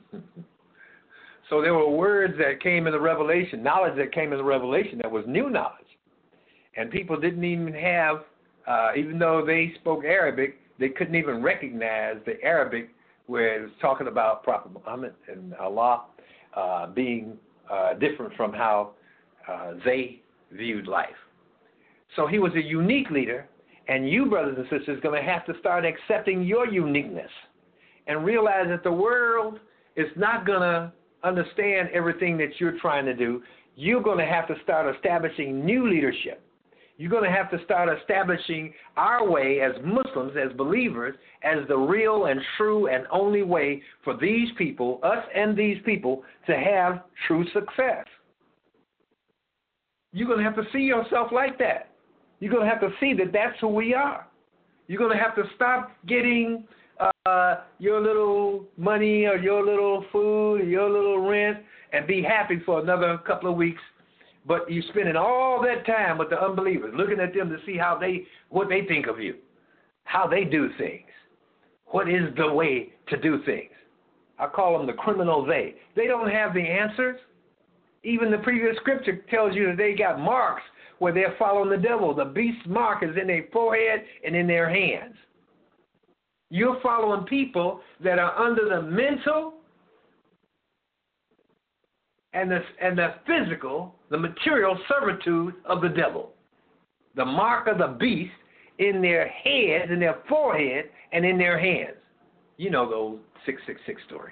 So there were words that came in the revelation, knowledge that came in the revelation that was new knowledge. And people didn't even have, even though they spoke Arabic, they couldn't even recognize the Arabic where it was talking about Prophet Muhammad and Allah being different from how they viewed life. So he was a unique leader, and you, brothers and sisters, are going to have to start accepting your uniqueness and realize that the world is not going to understand everything that you're trying to do. You're going to have to start establishing new leadership. You're going to have to start establishing our way as Muslims, as believers, as the real and true and only way for these people, us and these people, to have true success. You're going to have to see yourself like that. You're going to have to see that that's who we are. You're going to have to stop getting your little money or your little food or your little rent and be happy for another couple of weeks. But you're spending all that time with the unbelievers, looking at them to see what they think of you, how they do things, what is the way to do things. I call them the criminal they. They don't have the answers. Even the previous scripture tells you that they got marks where they're following the devil. The beast's mark is in their forehead and in their hands. You're following people that are under the mental and the physical, the material servitude of the devil. The mark of the beast in their heads, in their forehead, and in their hands. You know the old 666 story.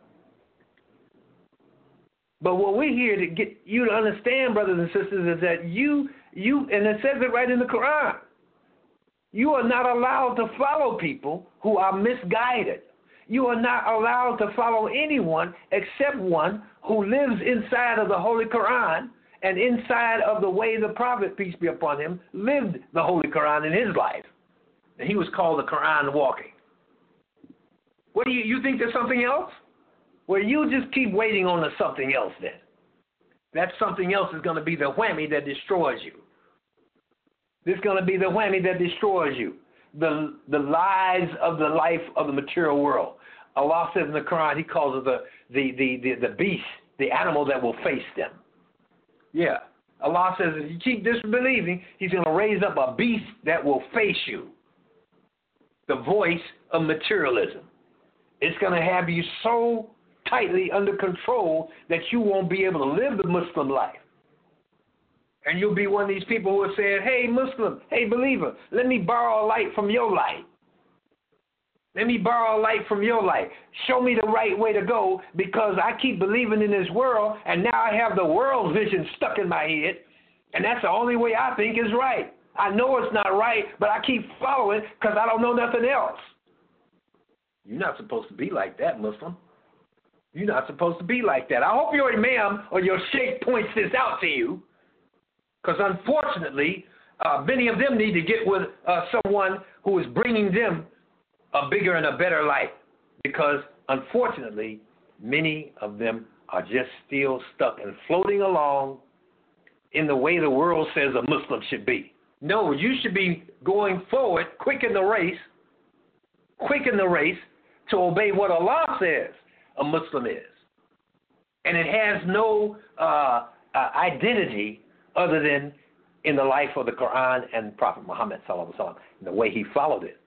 But what we're here to get you to understand, brothers and sisters, is that you, and it says it right in the Quran, you are not allowed to follow people who are misguided. You are not allowed to follow anyone except one who lives inside of the Holy Quran and inside of the way the Prophet, peace be upon him, lived the Holy Quran in his life. And he was called the Quran walking. What do you think there's something else? Well, you just keep waiting on the something else then. That something else is going to be the whammy that destroys you. This is going to be the whammy that destroys you. The lies of the life of the material world. Allah says in the Quran, he calls it the beast, the animal that will face them. Yeah. Allah says if you keep disbelieving, he's going to raise up a beast that will face you. The voice of materialism. It's going to have you so tightly under control that you won't be able to live the Muslim life. And you'll be one of these people who are saying, hey, Muslim, hey, believer, let me borrow a light from your light. Let me borrow a light from your light. Show me the right way to go because I keep believing in this world and now I have the world vision stuck in my head and that's the only way I think is right. I know it's not right, but I keep following because I don't know nothing else. You're not supposed to be like that, Muslim. You're not supposed to be like that. I hope your imam or your sheikh points this out to you because unfortunately, many of them need to get with someone who is bringing them a bigger and a better life because unfortunately, many of them are just still stuck and floating along in the way the world says a Muslim should be. No, you should be going forward, quick in the race, to obey what Allah says a Muslim is. And it has no identity other than in the life of the Quran and Prophet Muhammad sallallahu alaihi wasallam, and the way he followed it.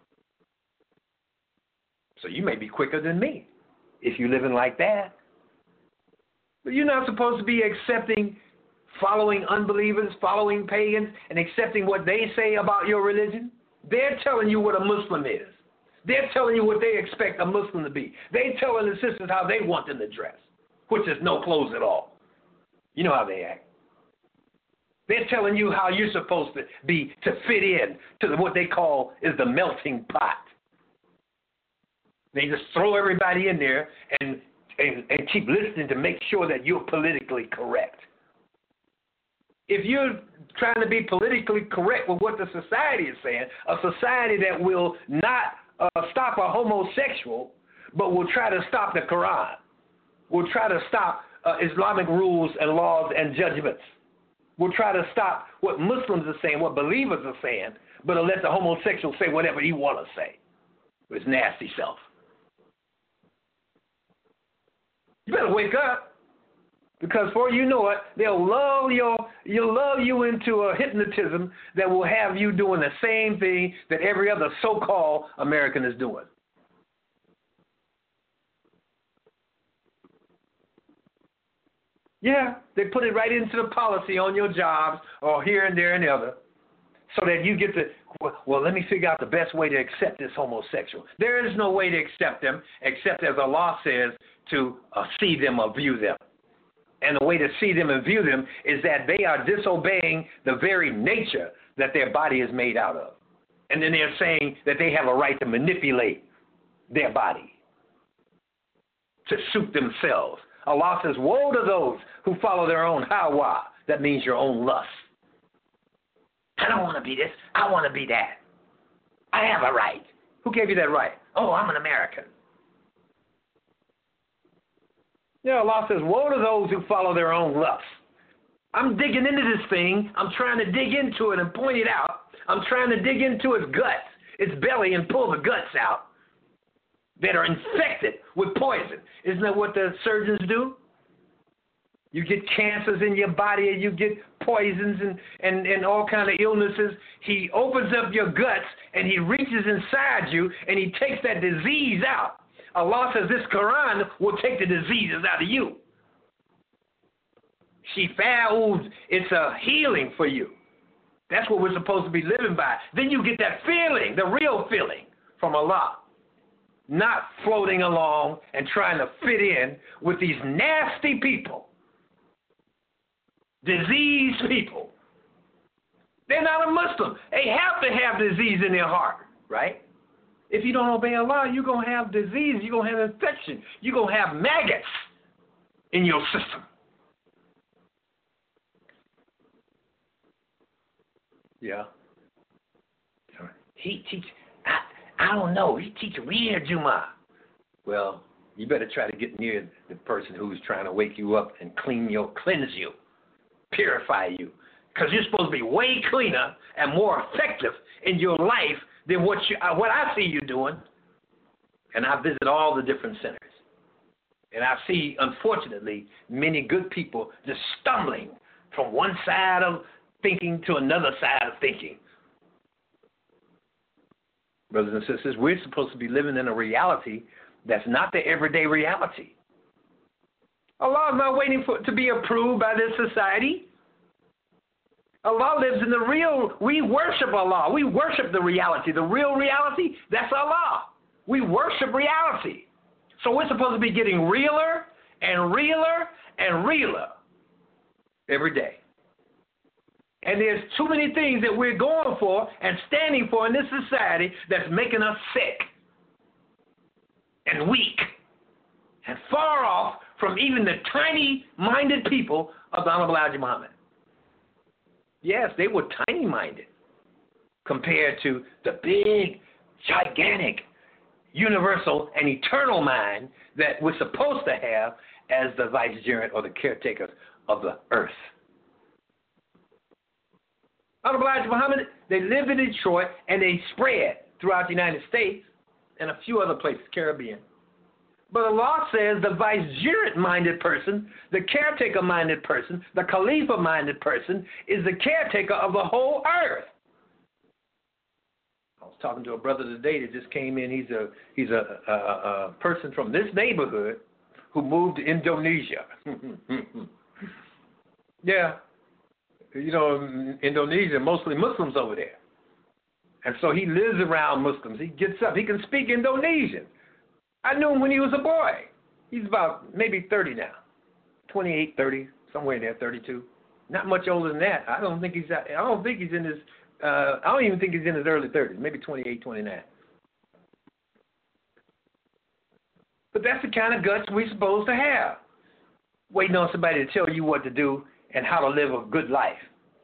So you may be quicker than me if you're living like that. But you're not supposed to be following unbelievers, following pagans, and accepting what they say about your religion. They're telling you what a Muslim is. They're telling you what they expect a Muslim to be. They're telling the sisters how they want them to dress, which is no clothes at all. You know how they act. They're telling you how you're supposed to be to fit in to what they call is the melting pot. They just throw everybody in there and keep listening to make sure that you're politically correct. If you're trying to be politically correct with what the society is saying, a society that will not stop a homosexual, but will try to stop the Quran, will try to stop Islamic rules and laws and judgments, will try to stop what Muslims are saying, what believers are saying, but will let the homosexual say whatever he want to say with his nasty self. You better wake up, because before you know it, they'll lull you into a hypnotism that will have you doing the same thing that every other so-called American is doing. Yeah, they put it right into the policy on your jobs or here and there and the other, so that you get to, well, let me figure out the best way to accept this homosexual. There is no way to accept them except as Allah says to see them or view them. And the way to see them and view them is that they are disobeying the very nature that their body is made out of. And then they're saying that they have a right to manipulate their body to suit themselves. Allah says, woe to those who follow their own hawa. That means your own lust. I don't want to be this. I want to be that. I have a right. Who gave you that right? Oh, I'm an American. Yeah, Allah says, woe to those who follow their own lust. I'm digging into this thing. I'm trying to dig into it and point it out. I'm trying to dig into its guts, its belly, and pull the guts out that are infected with poison. Isn't that what the surgeons do? You get cancers in your body and you get poisons and all kinds of illnesses. He opens up your guts and he reaches inside you and he takes that disease out. Allah says this Quran will take the diseases out of you. Shifa'ud, it's a healing for you. That's what we're supposed to be living by. Then you get that feeling, the real feeling from Allah. Not floating along and trying to fit in with these nasty people. Diseased people. They're not a Muslim. They have to have disease in their heart, right? If you don't obey Allah, you're going to have disease. You're going to have infection. You're going to have maggots in your system. Yeah. He teach, I don't know. He teach weird Jumu'ah. Well, you better try to get near the person who's trying to wake you up and cleanse you, purify you. Because you're supposed to be way cleaner and more effective in your life than what I see you doing. And I visit all the different centers. And I see, unfortunately, many good people just stumbling from one side of thinking to another side of thinking. Brothers and sisters, we're supposed to be living in a reality that's not the everyday reality. Allah is not waiting to be approved by this society. Allah lives in the real. We worship Allah. We worship the reality. The real reality, that's Allah. We worship reality. So we're supposed to be getting realer and realer and realer every day. And there's too many things that we're going for and standing for in this society that's making us sick and weak and far off from even the tiny-minded people of the Honorable Elijah Muhammad. Yes, they were tiny-minded compared to the big, gigantic, universal, and eternal mind that we're supposed to have as the vicegerent or the caretakers of the earth. Honorable Elijah Muhammad, they lived in Detroit and they spread throughout the United States. and a few other places, Caribbean. But Allah says the vicegerent-minded person, the caretaker-minded person, the Khalifa-minded person is the caretaker of the whole earth. I was talking to a brother today that just came in. He's a person from this neighborhood who moved to Indonesia. Yeah. You know, Indonesia, mostly Muslims over there. And so he lives around Muslims. He gets up. He can speak Indonesian. I knew him when he was a boy. He's about maybe 30 now. 28, 30, somewhere in there, 32. Not much older than that. I don't even think he's in his early 30s, maybe 28, 29. But that's the kind of guts we're supposed to have. Waiting on somebody to tell you what to do and how to live a good life.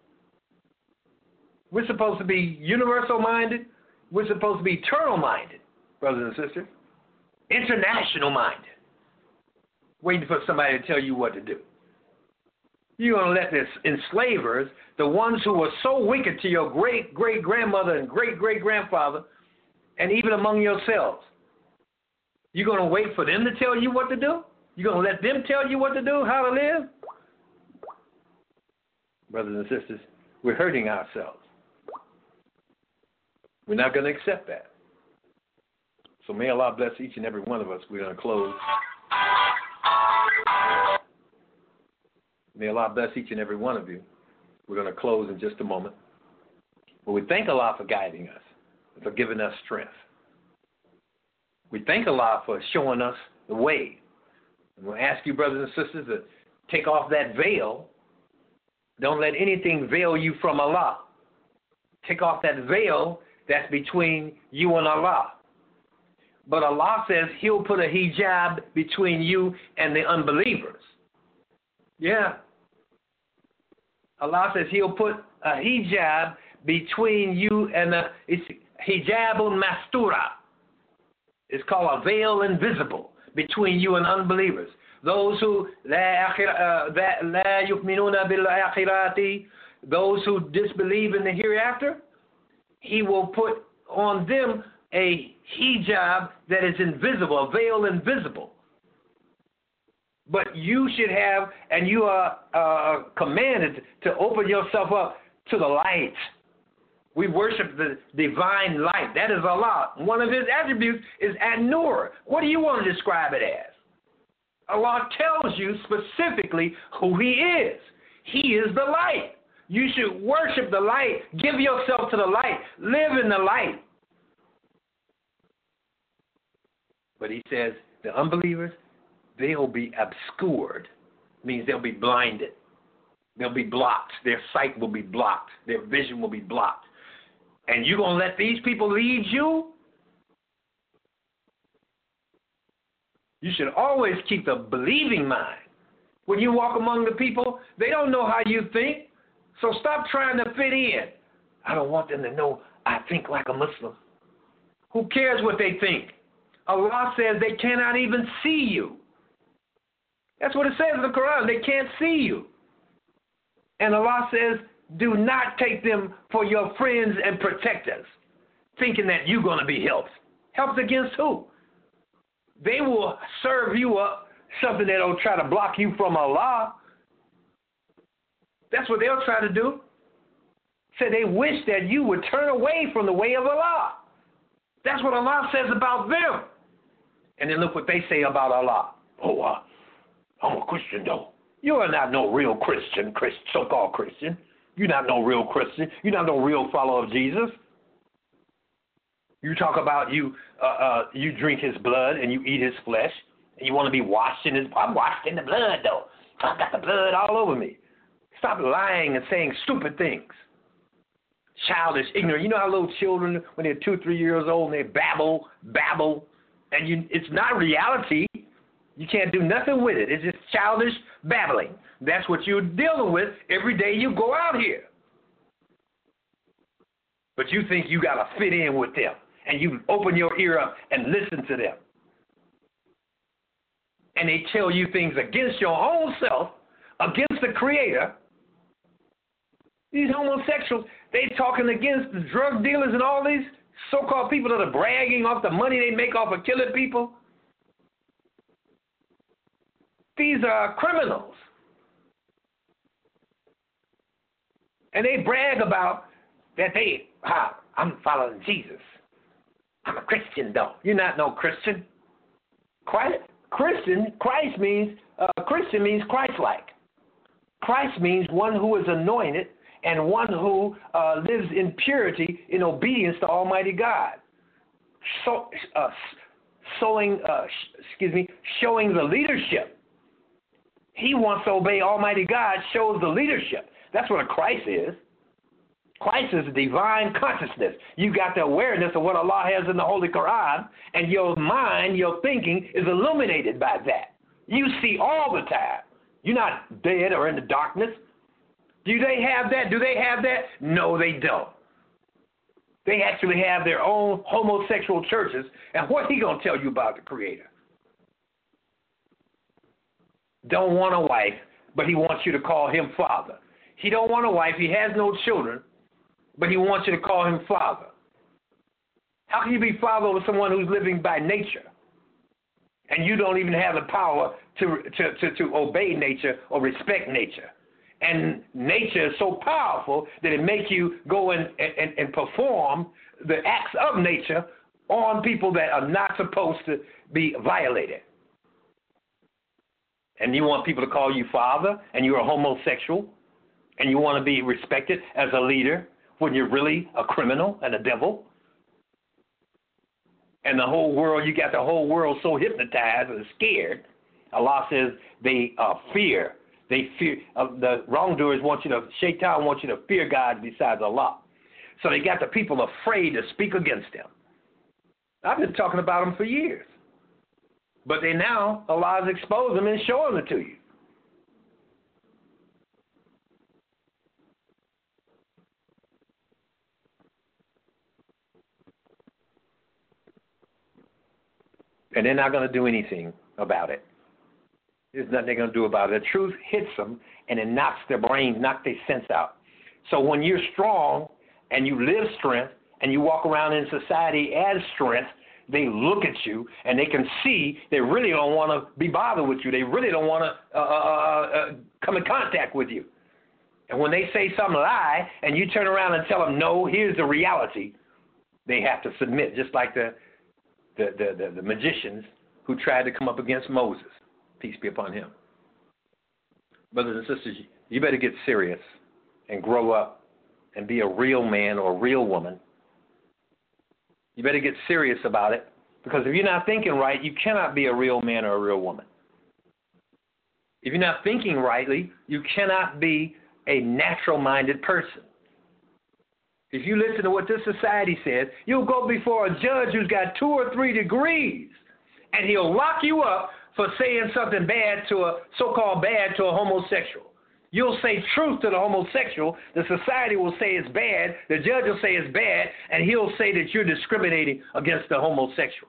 We're supposed to be universal-minded. We're supposed to be eternal-minded, brothers and sisters. International-minded. Waiting for somebody to tell you what to do. You're going to let the enslavers, the ones who were so wicked to your great-great-grandmother and great-great-grandfather, and even among yourselves, you're going to wait for them to tell you what to do? You're going to let them tell you what to do, how to live? Brothers and sisters, we're hurting ourselves. We're not going to accept that. So may Allah bless each and every one of us. We're going to close. May Allah bless each and every one of you. We're going to close in just a moment. But we thank Allah for guiding us, for giving us strength. We thank Allah for showing us the way. I'm going to ask you, brothers and sisters, to take off that veil. Don't let anything veil you from Allah. Take off that veil that's between you and Allah. But Allah says He'll put a hijab between you and the unbelievers. Yeah. Allah says He'll put a hijab between you and it's hijabun mastura. It's called a veil invisible between you and unbelievers. Those who la yu'minuna bil akhirati, those who disbelieve in the hereafter, He will put on them a hijab that is invisible, a veil invisible. But you should have, and you are commanded to open yourself up to the light. We worship the divine light. That is Allah. One of His attributes is An-Nur. What do you want to describe it as? Allah tells you specifically who He is. He is the light. You should worship the light. Give yourself to the light. Live in the light. But He says the unbelievers, they'll be obscured. Means they'll be blinded. They'll be blocked. Their sight will be blocked. Their vision will be blocked. And you're going to let these people lead you? You should always keep the believing mind. When you walk among the people, they don't know how you think. So stop trying to fit in. I don't want them to know I think like a Muslim. Who cares what they think? Allah says they cannot even see you. That's what it says in the Quran. They can't see you. And Allah says, do not take them for your friends and protectors, thinking that you're going to be helped. Helped against who? They will serve you up something that will try to block you from Allah. That's what they'll try to do. Say they wish that you would turn away from the way of Allah. That's what Allah says about them. And then look what they say about Allah. Oh, I'm a Christian, though. You are not no real Christian, so-called Christian. You're not no real Christian. You're not no real follower of Jesus. You talk about you drink His blood and you eat His flesh, and you want to be washed in His. I'm washed in the blood, though. I've got the blood all over me. Stop lying and saying stupid things. Childish, ignorant. You know how little children, when they're 2, 3 years old, and they babble, and it's not reality. You can't do nothing with it. It's just childish babbling. That's what you're dealing with every day you go out here. But you think you got to fit in with them, and you open your ear up and listen to them. And they tell you things against your own self, against the Creator. These homosexuals, they talking against the drug dealers and all these so-called people that are bragging off the money they make off of killing people, these are criminals. And they brag about that I'm following Jesus. I'm a Christian, though. You're not no Christian. Christ means Christian means Christ-like. Christ means one who is anointed and one who lives in purity, in obedience to Almighty God. Showing the leadership. He wants to obey Almighty God, shows the leadership. That's what a Christ is. Christ is divine consciousness. You got the awareness of what Allah has in the Holy Quran, and your mind, your thinking is illuminated by that. You see all the time. You're not dead or in the darkness. Do they have that? Do they have that? No, they don't. They actually have their own homosexual churches, and what he going to tell you about the Creator? Don't want a wife, but he wants you to call him Father. He don't want a wife. He has no children, but he wants you to call him Father. How can you be Father with someone who's living by nature, and you don't even have the power to obey nature or respect nature? And nature is so powerful that it makes you go and perform the acts of nature on people that are not supposed to be violated. And you want people to call you Father, and you're a homosexual, and you want to be respected as a leader when you're really a criminal and a devil. And the whole world, you got the whole world so hypnotized and scared. Allah says they fear. They fear. The wrongdoers Shaitan wants you to fear God besides Allah. So they got the people afraid to speak against them. I've been talking about them for years. But Allah has exposed them and showing it to you. And they're not going to do anything about it. There's nothing they're going to do about it. The truth hits them, and it knocks their brains, knocks their sense out. So when you're strong and you live strength and you walk around in society as strength, they look at you and they can see they really don't want to be bothered with you. They really don't want to come in contact with you. And when they say some lie and you turn around and tell them, no, here's the reality, they have to submit, just like the magicians who tried to come up against Moses. Peace be upon him. Brothers and sisters, you better get serious and grow up and be a real man or a real woman. You better get serious about it, because if you're not thinking right, you cannot be a real man or a real woman. If you're not thinking rightly, you cannot be a natural-minded person. If you listen to what this society says, you'll go before a judge who's got 2 or 3 degrees, and he'll lock you up for saying something bad to a so-called bad to a homosexual. You'll say truth to the homosexual, the society will say it's bad, the judge will say it's bad, and he'll say that you're discriminating against the homosexual.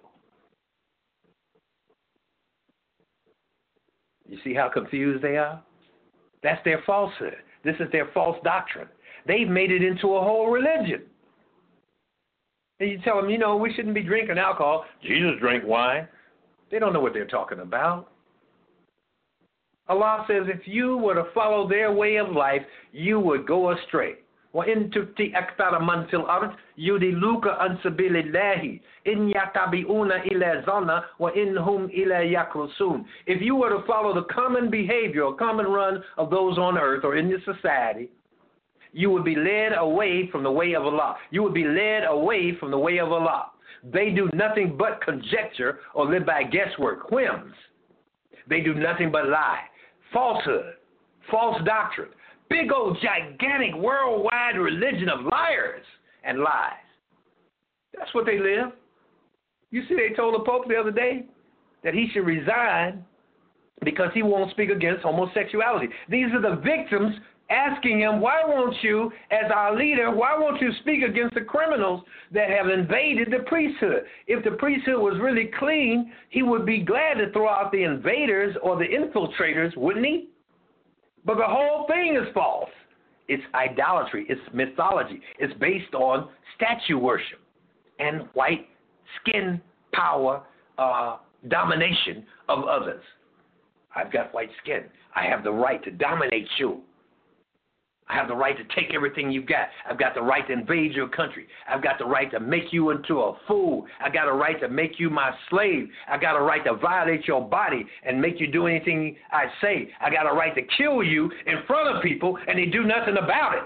You see how confused they are? That's their falsehood. This is their false doctrine. They've made it into a whole religion. And you tell them, we shouldn't be drinking alcohol. Jesus drank wine. They don't know what they're talking about. Allah says if you were to follow their way of life, you would go astray. وَإِن تُبْتِ أَكْثَرَ مَنْ فِي الْأَرْضِ يُضِلُّوكَ عَنْ سَبِيلِ اللَّهِ إِنْ يَتَّبِعُونَ إِلَّا ظَنًّا وَإِنْ هُمْ إِلَّا يَخْرُصُونَ. If you were to follow the common behavior or common run of those on earth or in this society, you would be led away from the way of Allah. You would be led away from the way of Allah. They do nothing but conjecture or live by guesswork, whims. They do nothing but lie. Falsehood, false doctrine, big old gigantic worldwide religion of liars and lies. That's what they live. You see, they told the Pope the other day that he should resign because he won't speak against homosexuality. These are the victims asking him, why won't you, as our leader, why won't you speak against the criminals that have invaded the priesthood? If the priesthood was really clean, he would be glad to throw out the invaders or the infiltrators, wouldn't he? But the whole thing is false. It's idolatry. It's mythology. It's based on statue worship. and white skin power domination of others. I've got white skin. I have the right to dominate you. I have the right to take everything you've got. I've got the right to invade your country. I've got the right to make you into a fool. I got a right to make you my slave. I got a right to violate your body and make you do anything I say. I got a right to kill you in front of people and they do nothing about it.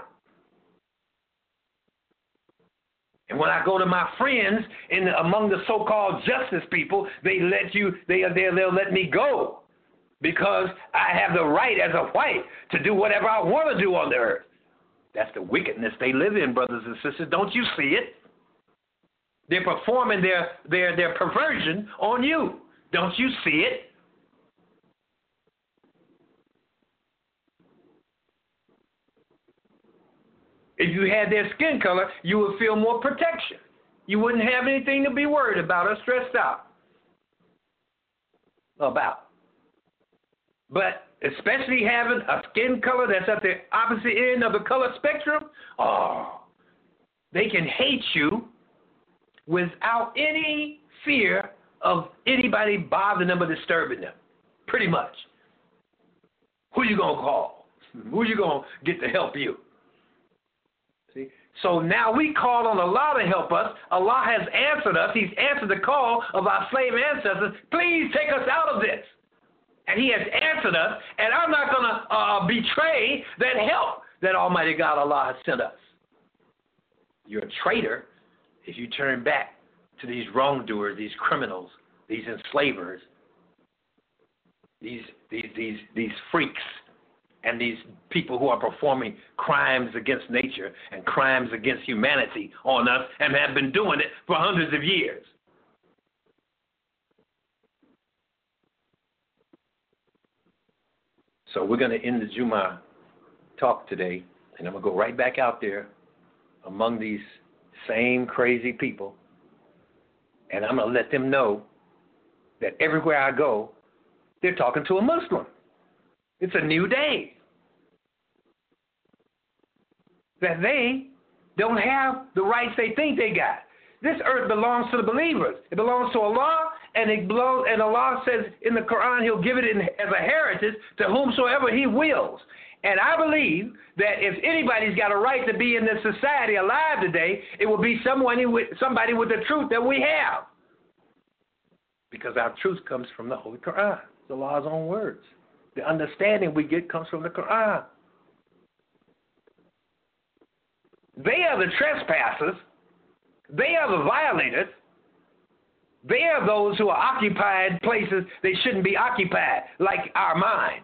And when I go to my friends among the so-called justice people, they'll let me go. Because I have the right as a white to do whatever I want to do on the earth. That's the wickedness they live in, brothers and sisters. Don't you see it? They're performing their perversion on you. Don't you see it? If you had their skin color, you would feel more protection. You wouldn't have anything to be worried about or stressed out about. But especially having a skin color that's at the opposite end of the color spectrum, they can hate you without any fear of anybody bothering them or disturbing them, pretty much. Who you going to call? Who you going to get to help you? See? So now we call on Allah to help us. Allah has answered us. He's answered the call of our slave ancestors. Please take us out of this. And he has answered us, and I'm not going to betray that help that Almighty God Allah has sent us. You're a traitor if you turn back to these wrongdoers, these criminals, these enslavers, these freaks, and these people who are performing crimes against nature and crimes against humanity on us and have been doing it for hundreds of years. So we're going to end the Jumu'ah talk today, and I'm going to go right back out there among these same crazy people, and I'm going to let them know that everywhere I go, they're talking to a Muslim. It's a new day. That they don't have the rights they think they got. This earth belongs to the believers. It belongs to Allah, and Allah says in the Quran He'll give it as a heritage to whomsoever He wills. And I believe that if anybody's got a right to be in this society alive today, it will be somebody with the truth that we have. Because our truth comes from the Holy Quran, the Allah's own words. The understanding we get comes from the Quran. They are the trespassers. They are the violators. They are those who are occupying places they shouldn't be occupied, like our minds.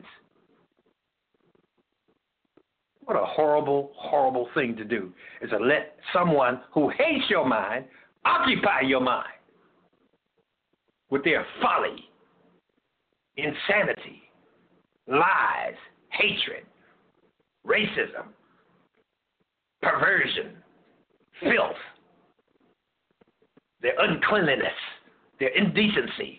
What a horrible, horrible thing to do, is to let someone who hates your mind occupy your mind with their folly, insanity, lies, hatred, racism, perversion, filth, their uncleanliness, their indecency,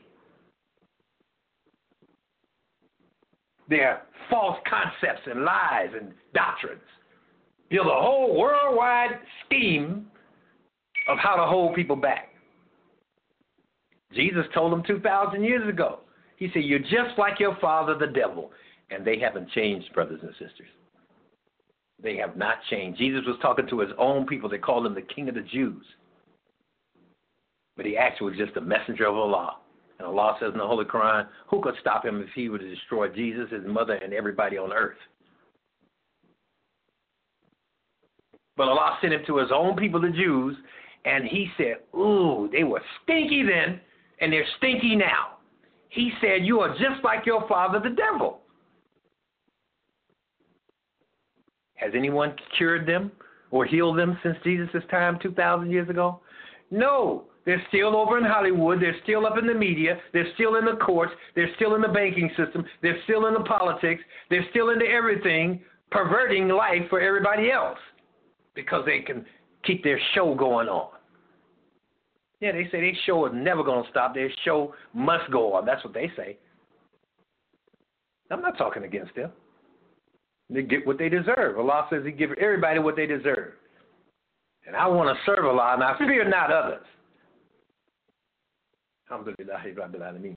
their false concepts and lies and doctrines. Build a whole worldwide scheme of how to hold people back. Jesus told them 2,000 years ago. He said, you're just like your father, the devil. And they haven't changed, brothers and sisters. They have not changed. Jesus was talking to his own people. They called him the King of the Jews. But he actually was just a messenger of Allah. And Allah says in the Holy Quran, who could stop him if he were to destroy Jesus, his mother, and everybody on earth? But Allah sent him to his own people, the Jews, and he said, ooh, they were stinky then, and they're stinky now. He said, you are just like your father, the devil. Has anyone cured them or healed them since Jesus' time 2,000 years ago? No. They're still over in Hollywood. They're still up in the media. They're still in the courts. They're still in the banking system. They're still in the politics. They're still into everything, perverting life for everybody else because they can keep their show going on. Yeah, they say their show is never going to stop. Their show must go on. That's what they say. I'm not talking against them. They get what they deserve. Allah says He gives everybody what they deserve. And I want to serve Allah, and I fear not others. Alhamdulillahi Rabbil Alameen.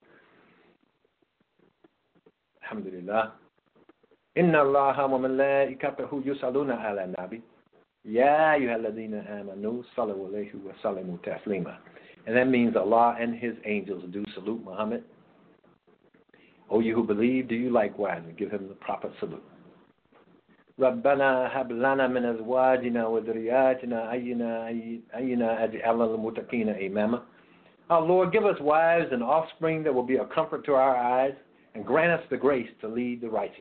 Alhamdulillah. Inna Allaha wa malaikatahu yusalluna ala nabi. Ya ayyuhalladhina amanu sallu alayhi wa sallimu taslima. And that means Allah and His angels do salute Muhammad. O you who believe, do you likewise and give him the proper salute. رَبَّنَا هَبْ لَنَا مِنْ أَزْوَاجِنَا وَذُرِّيَّاتِنَا أَيِّنَا أَجْعَلَ الْمُتَّقِينَ إِمَامًا. Our Lord, give us wives and offspring that will be a comfort to our eyes, and grant us the grace to lead the righteous.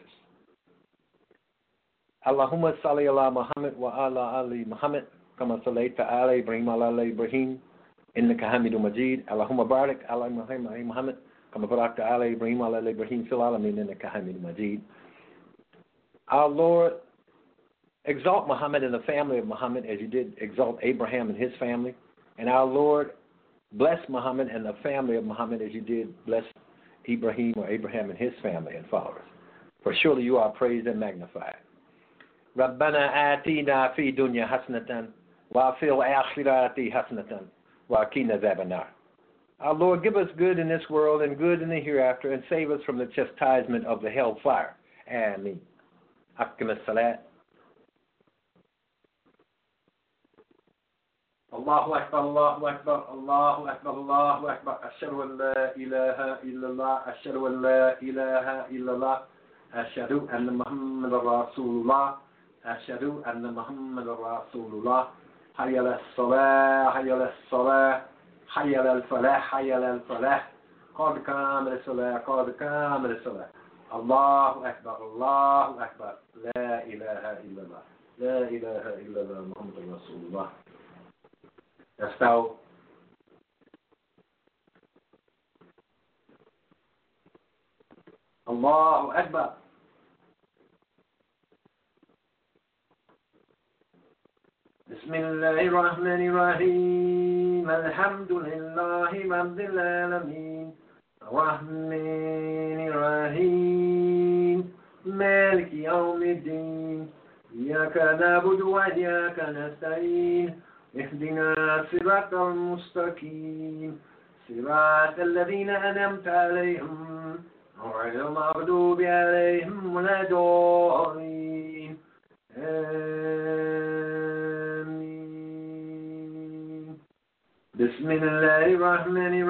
Allahumma salli ala Muhammad wa ala ali Muhammad kama sallaita ala Ibrahim ala ali Ibrahim innaka Hamidum Majid. Allahumma barik ala Muhammad kama barakta ala Ibrahim ala ali Ibrahim fil alamin innaka Hamidum Majid. Our Lord, exalt Muhammad and the family of Muhammad as you did exalt Abraham and his family. And our Lord, bless Muhammad and the family of Muhammad as you did bless Ibrahim or Abraham and his family and followers. For surely you are praised and magnified. رَبَّنَا آتِينَا فِي دُنْيَا حَسْنَةً وَفِي الْآخِرَةِ حَسْنَةً وَقِنَا عَذَابَ النَّارِ. Our Lord, give us good in this world and good in the hereafter, and save us from the chastisement of the hellfire. Ameen. أقم الصلاة. الله أكبر الله أكبر الله أكبر الله أكبر أشهد أن لا إله إلا الله أشهد أن لا إله إلا الله أشهد أن محمد رسول الله أشهد أن محمد رسول الله حي على الصلاة حي على الصلاة حي على الفلاح حي على الفلاح قد كامل الصلاة قد كامل الصلاة. الله أكبر الله أكبر لا إله إلا الله لا إله إلا الله محمد رسول الله. استووا. الله أكبر. بسم الله الرحمن الرحيم الحمد لله رب العالمين الرحمن الرحيم مالك يوم الدين إياك نعبد وإياك نستعين اهدنا الصراط المستقيم صراط الذين أنعمت عليهم غير المغضوب عليهم ولا الضالين آمين. بسم الله الرحمن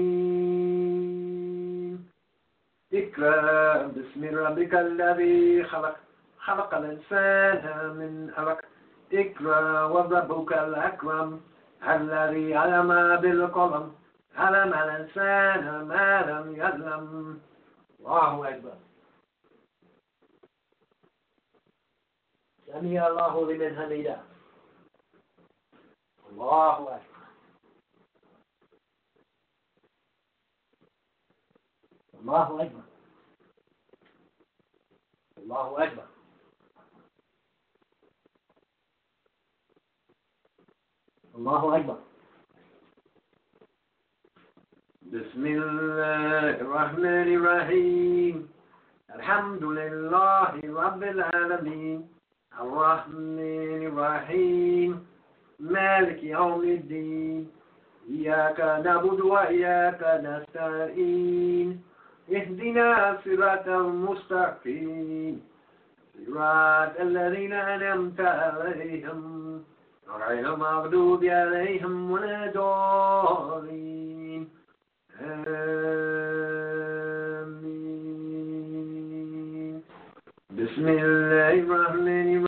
الرحيم اقرأ باسم ربك الذي خلق خلق الإنسان من علق اقرأ وربك الأكرم الذي علم بالقلم علم الإنسان ما لم يعلم. الله أكبر. سمع الله لمن حمده. الله أكبر. الله أكبر. الله أكبر. الله أكبر. بسم الله الرحمن الرحيم الحمد لله رب العالمين الرحمن الرحيم مالك يوم الدين إياك نعبد وإياك نستعين اهدنا صراط المستقيم صراط الذين أنعمت عليهم غير المغضوب عليهم ولا الضالين آمين. بسم الله الرحمن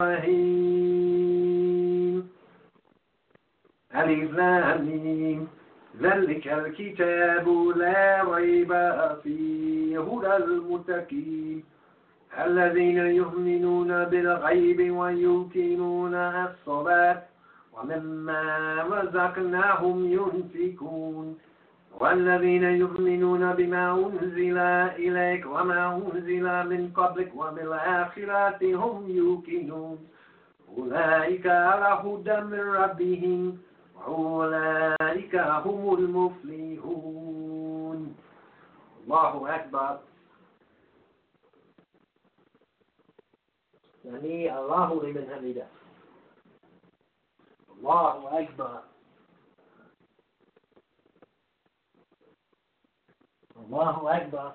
الرحيم ألف لام ميم ذلك الكتاب لا ريب فيه هدى المتقين الذين يؤمنون بالغيب ويقيمون الصلاة ومما رزقناهم ينفقون والذين يؤمنون بما أنزل إليك وما أنزل من قبلك وبالآخرة هم يوقنون أولئك على هدى من ربهم وأولئك هم المفلحون. الله أكبر. سمع الله لمن حمده. الله أكبر. Allahu Akbar.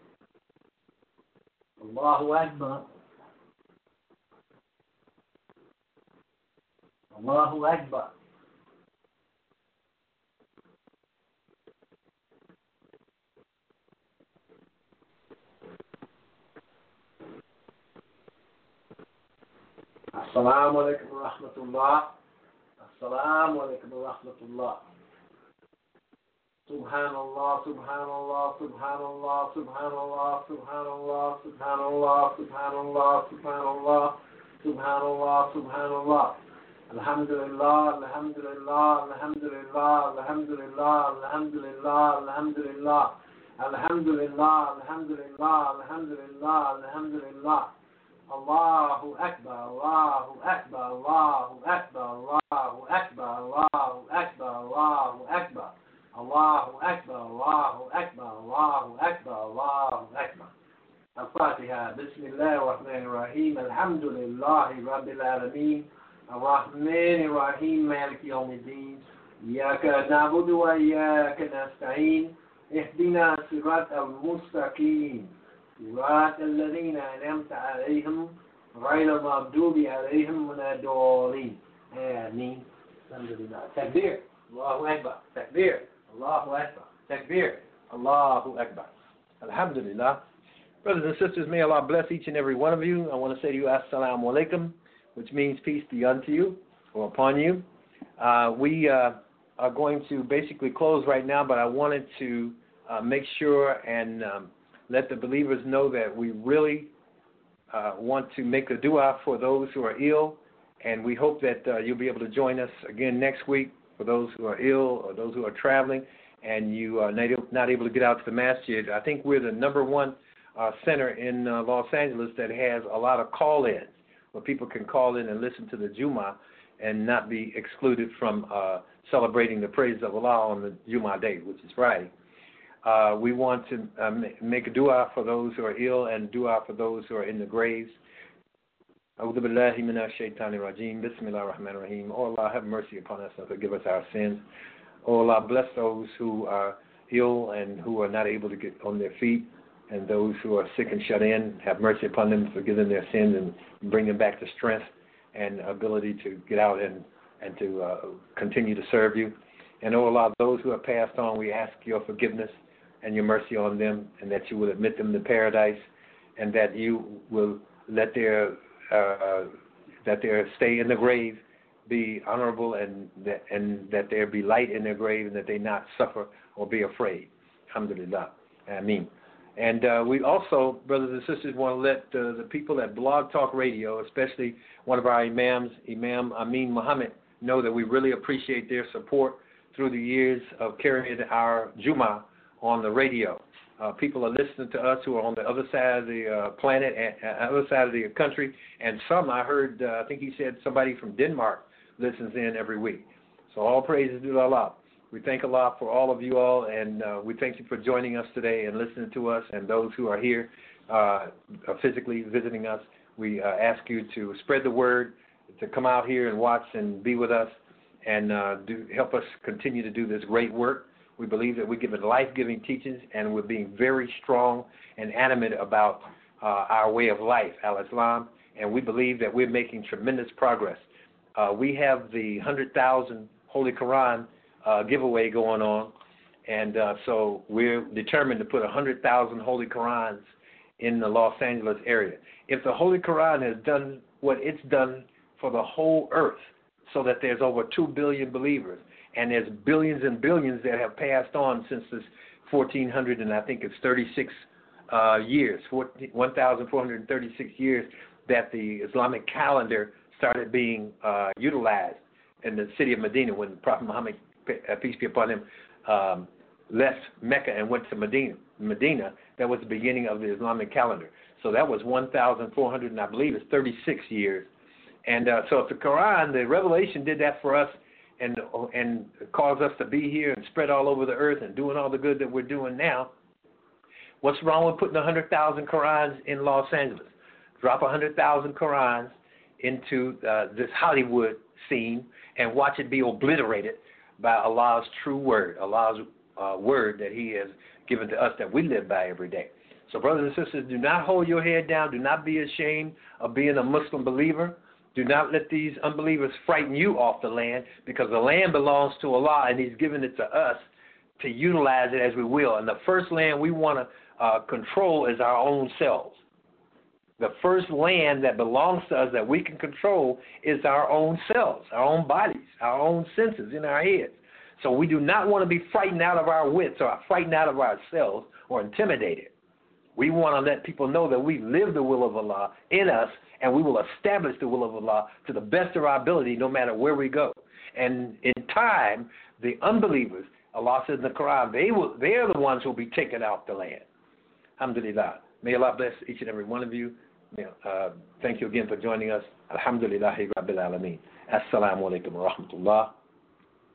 Allahu Akbar. Allahu Akbar. Assalamu alaikum wa rahmatullah. Assalamu alaikum wa rahmatullah. Subhanallah, subhanallah, subhanallah, subhanallah, subhanallah, subhanallah, subhanallah, subhanallah, subhanallah, subhanallah. Alhamdulillah, alhamdulillah, alhamdulillah, alhamdulillah, alhamdulillah, alhamdulillah, alhamdulillah, alhamdulillah, alhamdulillah, alhamdulillah. Allahu Akbar, Allahu Akbar, Allahu Akbar, Allahu Akbar, Allahu Akbar, Allahu Akbar. Allahu Akbar, Allahu Akbar, Allahu Akbar, Allahu Akbar. Al-Fatiha. Bismillah ar-Rahman ar-Rahim. Alhamdulillahi Rabbil Alameen. Ar-Rahman ar-Rahim. Malik Yawmiddin. Iyaka na'budu wa iyaka nasta'in. Ihdina sirat al-mustaqim. Sirat alladhina an'amta alayhim. Ghayra maghdubi alayhim wala-ddallin. Ameen. Alhamdulillah. Takbir. Allahu Akbar. Takbir. Allahu Akbar. Takbir. Allahu Akbar. Alhamdulillah. Brothers and sisters, may Allah bless each and every one of you. I want to say to you, Assalamu alaikum, which means peace be unto you or upon you. We are going to basically close right now, but I wanted to make sure and let the believers know that we really want to make a dua for those who are ill, and we hope that you'll be able to join us again next week. For those who are ill or those who are traveling and you are not able to get out to the masjid, I think we're the number one center in Los Angeles that has a lot of call-ins where people can call in and listen to the Jummah and not be excluded from celebrating the praise of Allah on the Jummah day, which is Friday. We want to make a dua for those who are ill and dua for those who are in the graves. A'udhu billahi minash shaitanir rajim. Bismillahir rahmanir rahim. Oh Allah, have mercy upon us and forgive us our sins. Oh Allah, bless those who are ill and who are not able to get on their feet, and those who are sick and shut in. Have mercy upon them, forgive them their sins, and bring them back to strength and ability to get out and to continue to serve you. And oh Allah, those who have passed on, we ask your forgiveness and your mercy on them, and that you will admit them to paradise, and that you will let their stay in the grave be honorable, and that there be light in their grave, and that they not suffer or be afraid. Alhamdulillah. Ameen. And we also, brothers and sisters, want to let the people at Blog Talk Radio, especially one of our imams, Imam Amin Muhammad, know that we really appreciate their support through the years of carrying our Jummah on the radio. People are listening to us who are on the other side of the planet, and other side of the country, and some, I heard, I think he said somebody from Denmark listens in every week. So all praises to Allah. We thank Allah for all of you all, and we thank you for joining us today and listening to us, and those who are here physically visiting us. We ask you to spread the word, to come out here and watch and be with us, and help us continue to do this great work. We believe that we're giving life-giving teachings, and we're being very strong and animate about our way of life, al-Islam, and we believe that we're making tremendous progress. We have the 100,000 Holy Quran giveaway going on, and so we're determined to put 100,000 Holy Qurans in the Los Angeles area. If the Holy Quran has done what it's done for the whole earth, so that there's over 2 billion believers, and there's billions and billions that have passed on since this 1400, and I think it's 36 years, 1,436 years that the Islamic calendar started being utilized in the city of Medina when Prophet Muhammad, peace be upon him, left Mecca and went to Medina. That was the beginning of the Islamic calendar. So that was 1,400, and I believe it's 36 years. And so if the Quran, the Revelation did that for us, and caused us to be here and spread all over the earth and doing all the good that we're doing now, what's wrong with putting 100,000 Qurans in Los Angeles? Drop 100,000 Qurans into this Hollywood scene and watch it be obliterated by Allah's true word, Allah's word that He has given to us that we live by every day. So, brothers and sisters, do not hold your head down. Do not be ashamed of being a Muslim believer. Do not let these unbelievers frighten you off the land, because the land belongs to Allah, and He's given it to us to utilize it as we will. And the first land we want to control is our own selves. The first land that belongs to us that we can control is our own selves, our own bodies, our own senses in our heads. So we do not want to be frightened out of our wits or frightened out of ourselves or intimidated. We want to let people know that we live the will of Allah in us, and we will establish the will of Allah to the best of our ability no matter where we go. And in time, the unbelievers, Allah says in the Quran, they are the ones who will be taken out the land. Alhamdulillah. May Allah bless each and every one of you. Thank you again for joining us. Alhamdulillahi Rabbil Alameen. Assalamu alaikum wa rahmatullah.